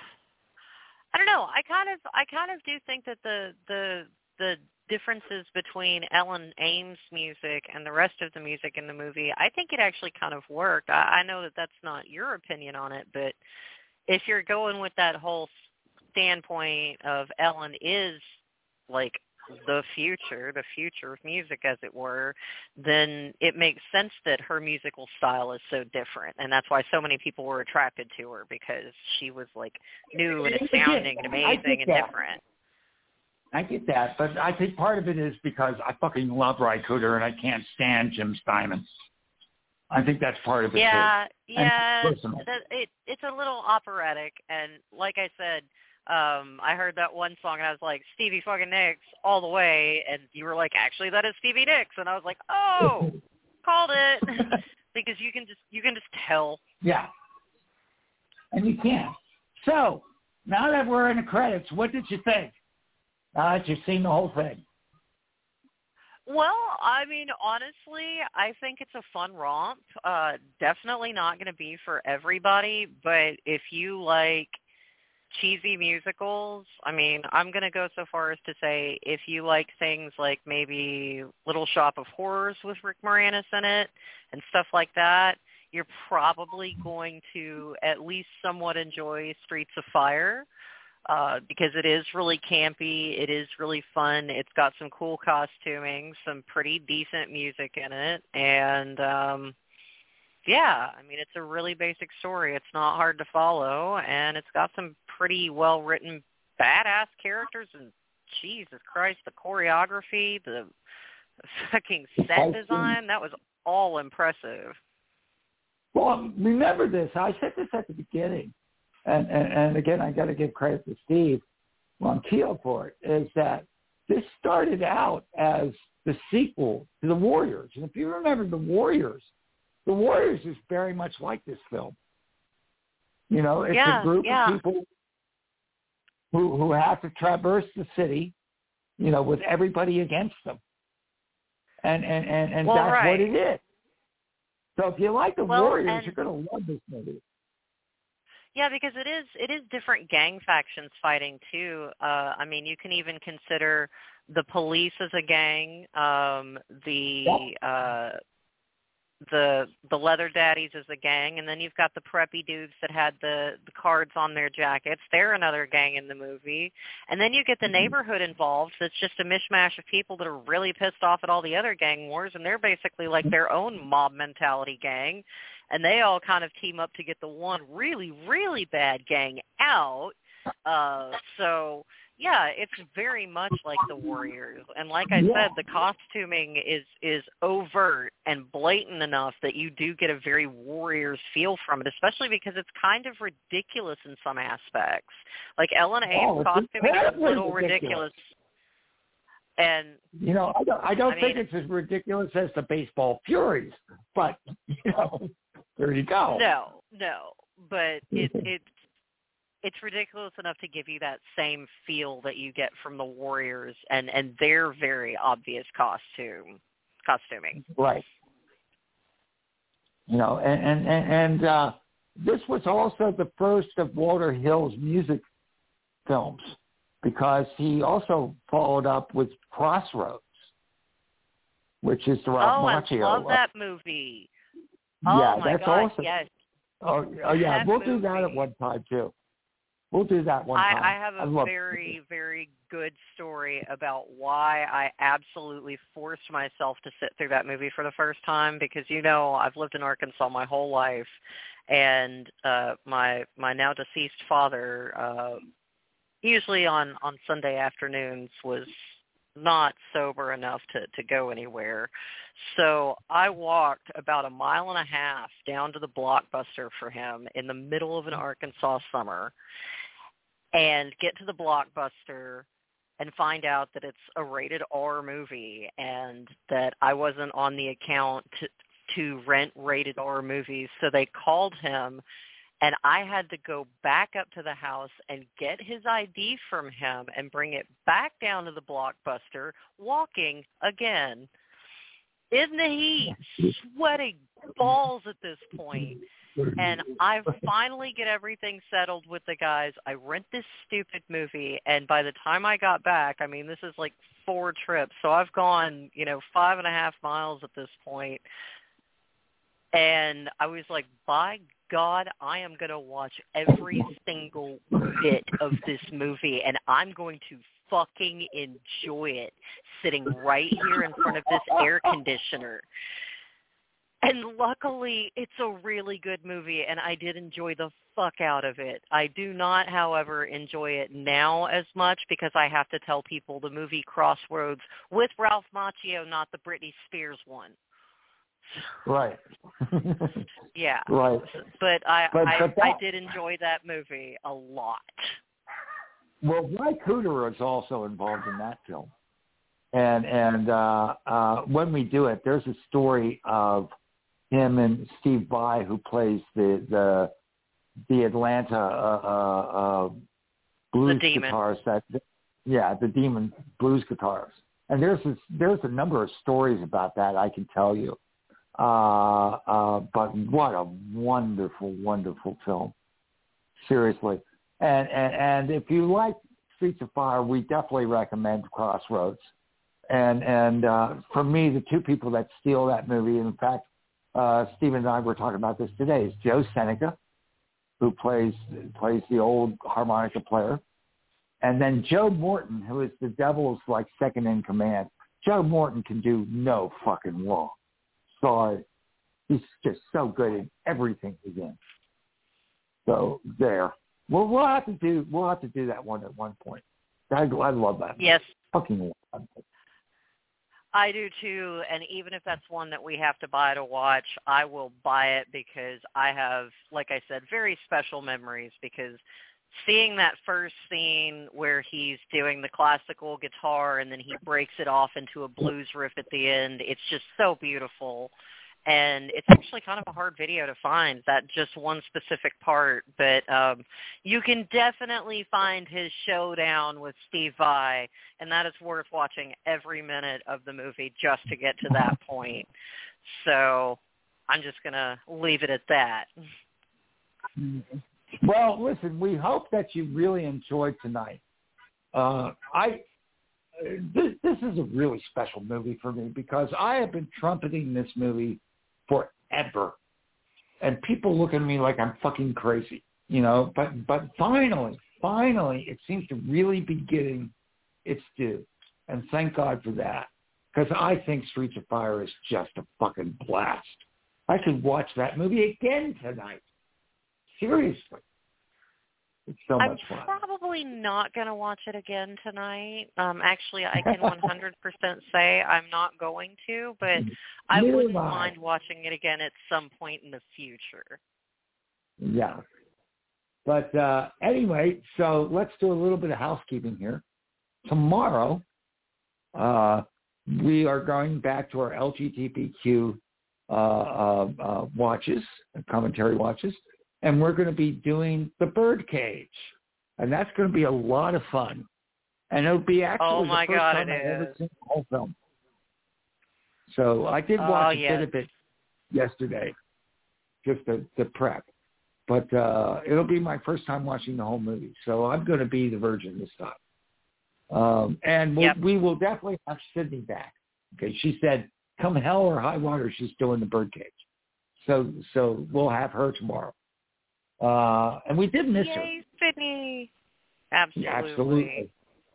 I don't know. I kind of I kind of do think that the the the differences between Ellen Ames' music and the rest of the music in the movie, I think it actually kind of worked. I, I know that that's not your opinion on it, but if you're going with that whole standpoint of Ellen is like the future, the future of music, as it were, then it makes sense that her musical style is so different. And that's why so many people were attracted to her, because she was like new and astounding and amazing and different. I get that, but I think part of it is because I fucking love Ry Cooder and I can't stand Jim Steinman. I think that's part of it yeah, too. Yeah, yeah. It, it's a little operatic, and like I said, Um, I heard that one song and I was like, Stevie fucking Nicks all the way, and you were like, actually that is Stevie Nicks, and I was like, oh, called it. Because you can just you can just tell. Yeah. And you can. So, now that we're in the credits, what did you think? Now that you've seen the whole thing. Well, I mean, honestly, I think it's a fun romp. Uh, definitely not going to be for everybody, but if you like cheesy musicals, I mean, I'm going to go so far as to say if you like things like maybe Little Shop of Horrors with Rick Moranis in it and stuff like that, you're probably going to at least somewhat enjoy Streets of Fire, uh, because it is really campy, it is really fun, it's got some cool costuming, some pretty decent music in it, and um yeah, I mean, it's a really basic story. It's not hard to follow, and it's got some pretty well-written, badass characters, and Jesus Christ, the choreography, the fucking set design, that was all impressive. Well, remember this. I said this at the beginning, and, and, and again, I got to give credit to Steve Ronquillo for it, is that this started out as the sequel to The Warriors. And if you remember The Warriors, The Warriors is very much like this film. You know, it's yeah, a group yeah. of people who who have to traverse the city, you know, with everybody against them. And and, and, and well, that's right. what it is. So if you like The well, Warriors, and, you're going to love this movie. Yeah, because it is it is different gang factions fighting, too. Uh, I mean, you can even consider the police as a gang, um, the... Yeah. Uh, the the leather daddies as a gang, and then you've got the preppy dudes that had the the cards on their jackets. They're another gang in the movie. And then you get the neighborhood involved. That's just a mishmash of people that are really pissed off at all the other gang wars, and they're basically like their own mob mentality gang, and they all kind of team up to get the one really really bad gang out. Uh so yeah, it's very much like The Warriors. And like I yeah. said, the costuming is, is overt and blatant enough that you do get a very Warriors feel from it, especially because it's kind of ridiculous in some aspects. Like Ellen Ames' oh, costuming is a little ridiculous. ridiculous. And you know, I don't, I don't I think mean, it's as ridiculous as the Baseball Furies, but, you know, there you go. No, no. But it, it's, it's ridiculous enough to give you that same feel that you get from the Warriors and, and their very obvious costume costuming. Right. You know, and and and, and uh, this was also the first of Walter Hill's music films, because he also followed up with Crossroads, which is the Ralph oh, Macchio. I love that movie. Yeah, oh my that's God, awesome. yes. Oh, oh yeah, That we'll movie. do that at one time too. We'll do that one I, time. I have a love very, very good story about why I absolutely forced myself to sit through that movie for the first time, because, you know, I've lived in Arkansas my whole life, and uh, my my now deceased father, uh, usually on, on Sunday afternoons, was not sober enough to, to go anywhere. So I walked about a mile and a half down to the Blockbuster for him in the middle of an Arkansas summer, and get to the Blockbuster and find out that it's a rated R movie and that I wasn't on the account to, to rent rated R movies. So they called him, and I had to go back up to the house and get his I D from him and bring it back down to the Blockbuster, walking again in the heat, sweating balls at this point. And I finally get everything settled with the guys. I rent this stupid movie, and by the time I got back, I mean, this is like four trips. So I've gone, you know, five and a half miles at this point. And I was like, by God, I am going to watch every single bit of this movie, and I'm going to fucking enjoy it sitting right here in front of this air conditioner. And luckily, it's a really good movie, and I did enjoy the fuck out of it. I do not, however, enjoy it now as much because I have to tell people the movie Crossroads with Ralph Macchio, not the Britney Spears one. Right. Yeah. Right. But I but, I, but that, I did enjoy that movie a lot. Well, Ry Cooder is also involved in that film. And and uh, uh, when we do it, there's a story of him and Steve Vai, who plays the the the Atlanta uh, uh, uh, blues the demon. guitarist. That yeah, the demon blues guitarist. And there's this, there's a number of stories about that I can tell you. Uh, uh, but what a wonderful, wonderful film. Seriously. And, and and if you like Streets of Fire, we definitely recommend Crossroads. And and uh, for me, the two people that steal that movie, in fact, uh, Stephen and I were talking about this today, is Joe Seneca, who plays plays the old harmonica player, and then Joe Morton, who is the Devil's like second in command. Joe Morton can do no fucking wrong. Sorry, he's just so good at everything he's in. So there. Well, we'll have to do we'll have to do that one at one point. I, I love that. Yes. Fucking love it. I do too, and even if that's one that we have to buy to watch, I will buy it because I have, like I said, very special memories, because seeing that first scene where he's doing the classical guitar and then he breaks it off into a blues riff at the end, it's just so beautiful. And it's actually kind of a hard video to find, that just one specific part. But um, you can definitely find his showdown with Steve Vai, and that is worth watching every minute of the movie just to get to that point. So I'm just going to leave it at that. Well, listen, we hope that you really enjoyed tonight. Uh, I this, this is a really special movie for me because I have been trumpeting this movie forever, and people look at me like I'm fucking crazy, you know. But but finally, finally, it seems to really be getting its due, and thank God for that, because I think Streets of Fire is just a fucking blast. I could watch that movie again tonight. Seriously, it's so I'm much fun. probably not going to watch it again tonight. Um, actually, I can one hundred percent say I'm not going to, but I Neither wouldn't am I. mind watching it again at some point in the future. Yeah. But uh, anyway, so let's do a little bit of housekeeping here. Tomorrow, uh, we are going back to our L G B T Q uh, uh, uh, watches, commentary watches. and we're going to be doing The Birdcage, and that's going to be a lot of fun. And it'll be actually Oh my the first God, time it I've ever is. seen the whole film. So I did Oh, watch a yes. bit of it yesterday, just to, to prep. But uh, it'll be my first time watching the whole movie. So I'm going to be the virgin this time. Um, and we'll, Yep. we will definitely have Sydney back. Okay, she said, come hell or high water, she's doing the Birdcage. So so we'll have her tomorrow. Uh, and we did miss her. Yay, Sydney. Absolutely. Yeah, absolutely.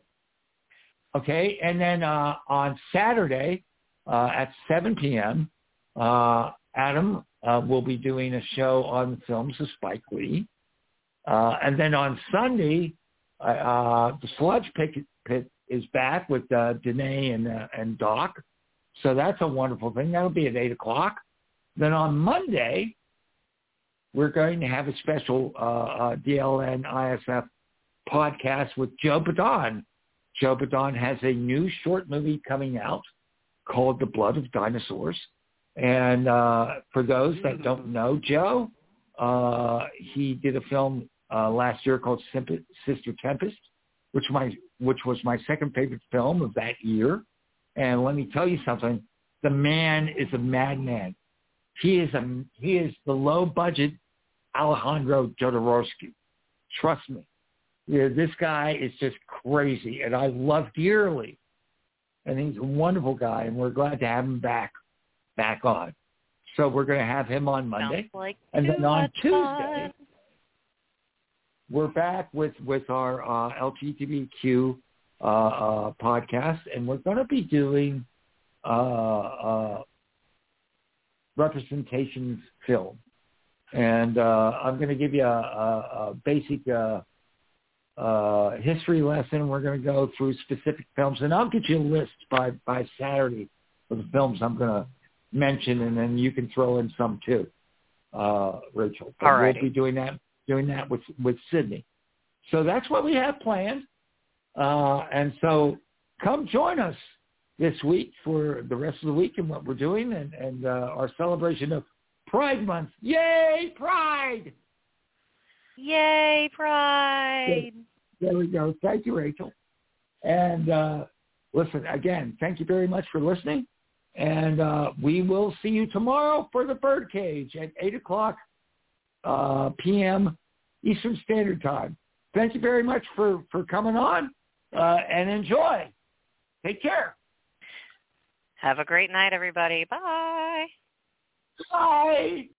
Okay, and then uh, on Saturday uh, at seven p.m., uh, Adam uh, will be doing a show on the films of Spike Lee. Uh, and then on Sunday, uh, uh, the Sludge Pit, Pit is back with uh, Danae and, uh, and Doc. So that's a wonderful thing. That'll be at eight o'clock. Then on Monday, we're going to have a special uh, uh, D L N I S F podcast with Joe Badon. Joe Badon has a new short movie coming out called The Blood of Dinosaurs. And uh, for those that don't know Joe, uh, he did a film uh, last year called Sister Tempest, which my which was my second favorite film of that year. And let me tell you something: the man is a madman. He is a he is the low budget Alejandro Jodorowsky. Trust me, yeah, this guy is just crazy, and I love dearly. And he's a wonderful guy, and we're glad to have him back back on. So we're going to have him on Monday, Sounds like and too then on much Tuesday. fun. We're back with, with our uh, L G B T Q uh, uh, podcast, and we're going to be doing uh, uh, representations film. And uh, I'm going to give you a, a, a basic uh, uh, history lesson. We're going to go through specific films, and I'll get you a list by, by Saturday of the films I'm going to mention, and then you can throw in some too, uh, Rachel. But Alrighty. we'll be doing that. doing that with, with Sydney. So that's what we have planned. Uh, and so come join us this week for the rest of the week and what we're doing and, and uh, our celebration of Pride Month. Yay, Pride! Yay, Pride! There we go. Thank you, Rachel. And uh, listen, again, thank you very much for listening. And uh, we will see you tomorrow for the Birdcage at eight o'clock uh, p.m. Eastern Standard Time. Thank you very much for, for coming on, uh, and enjoy. Take care. Have a great night, everybody. Bye. Bye.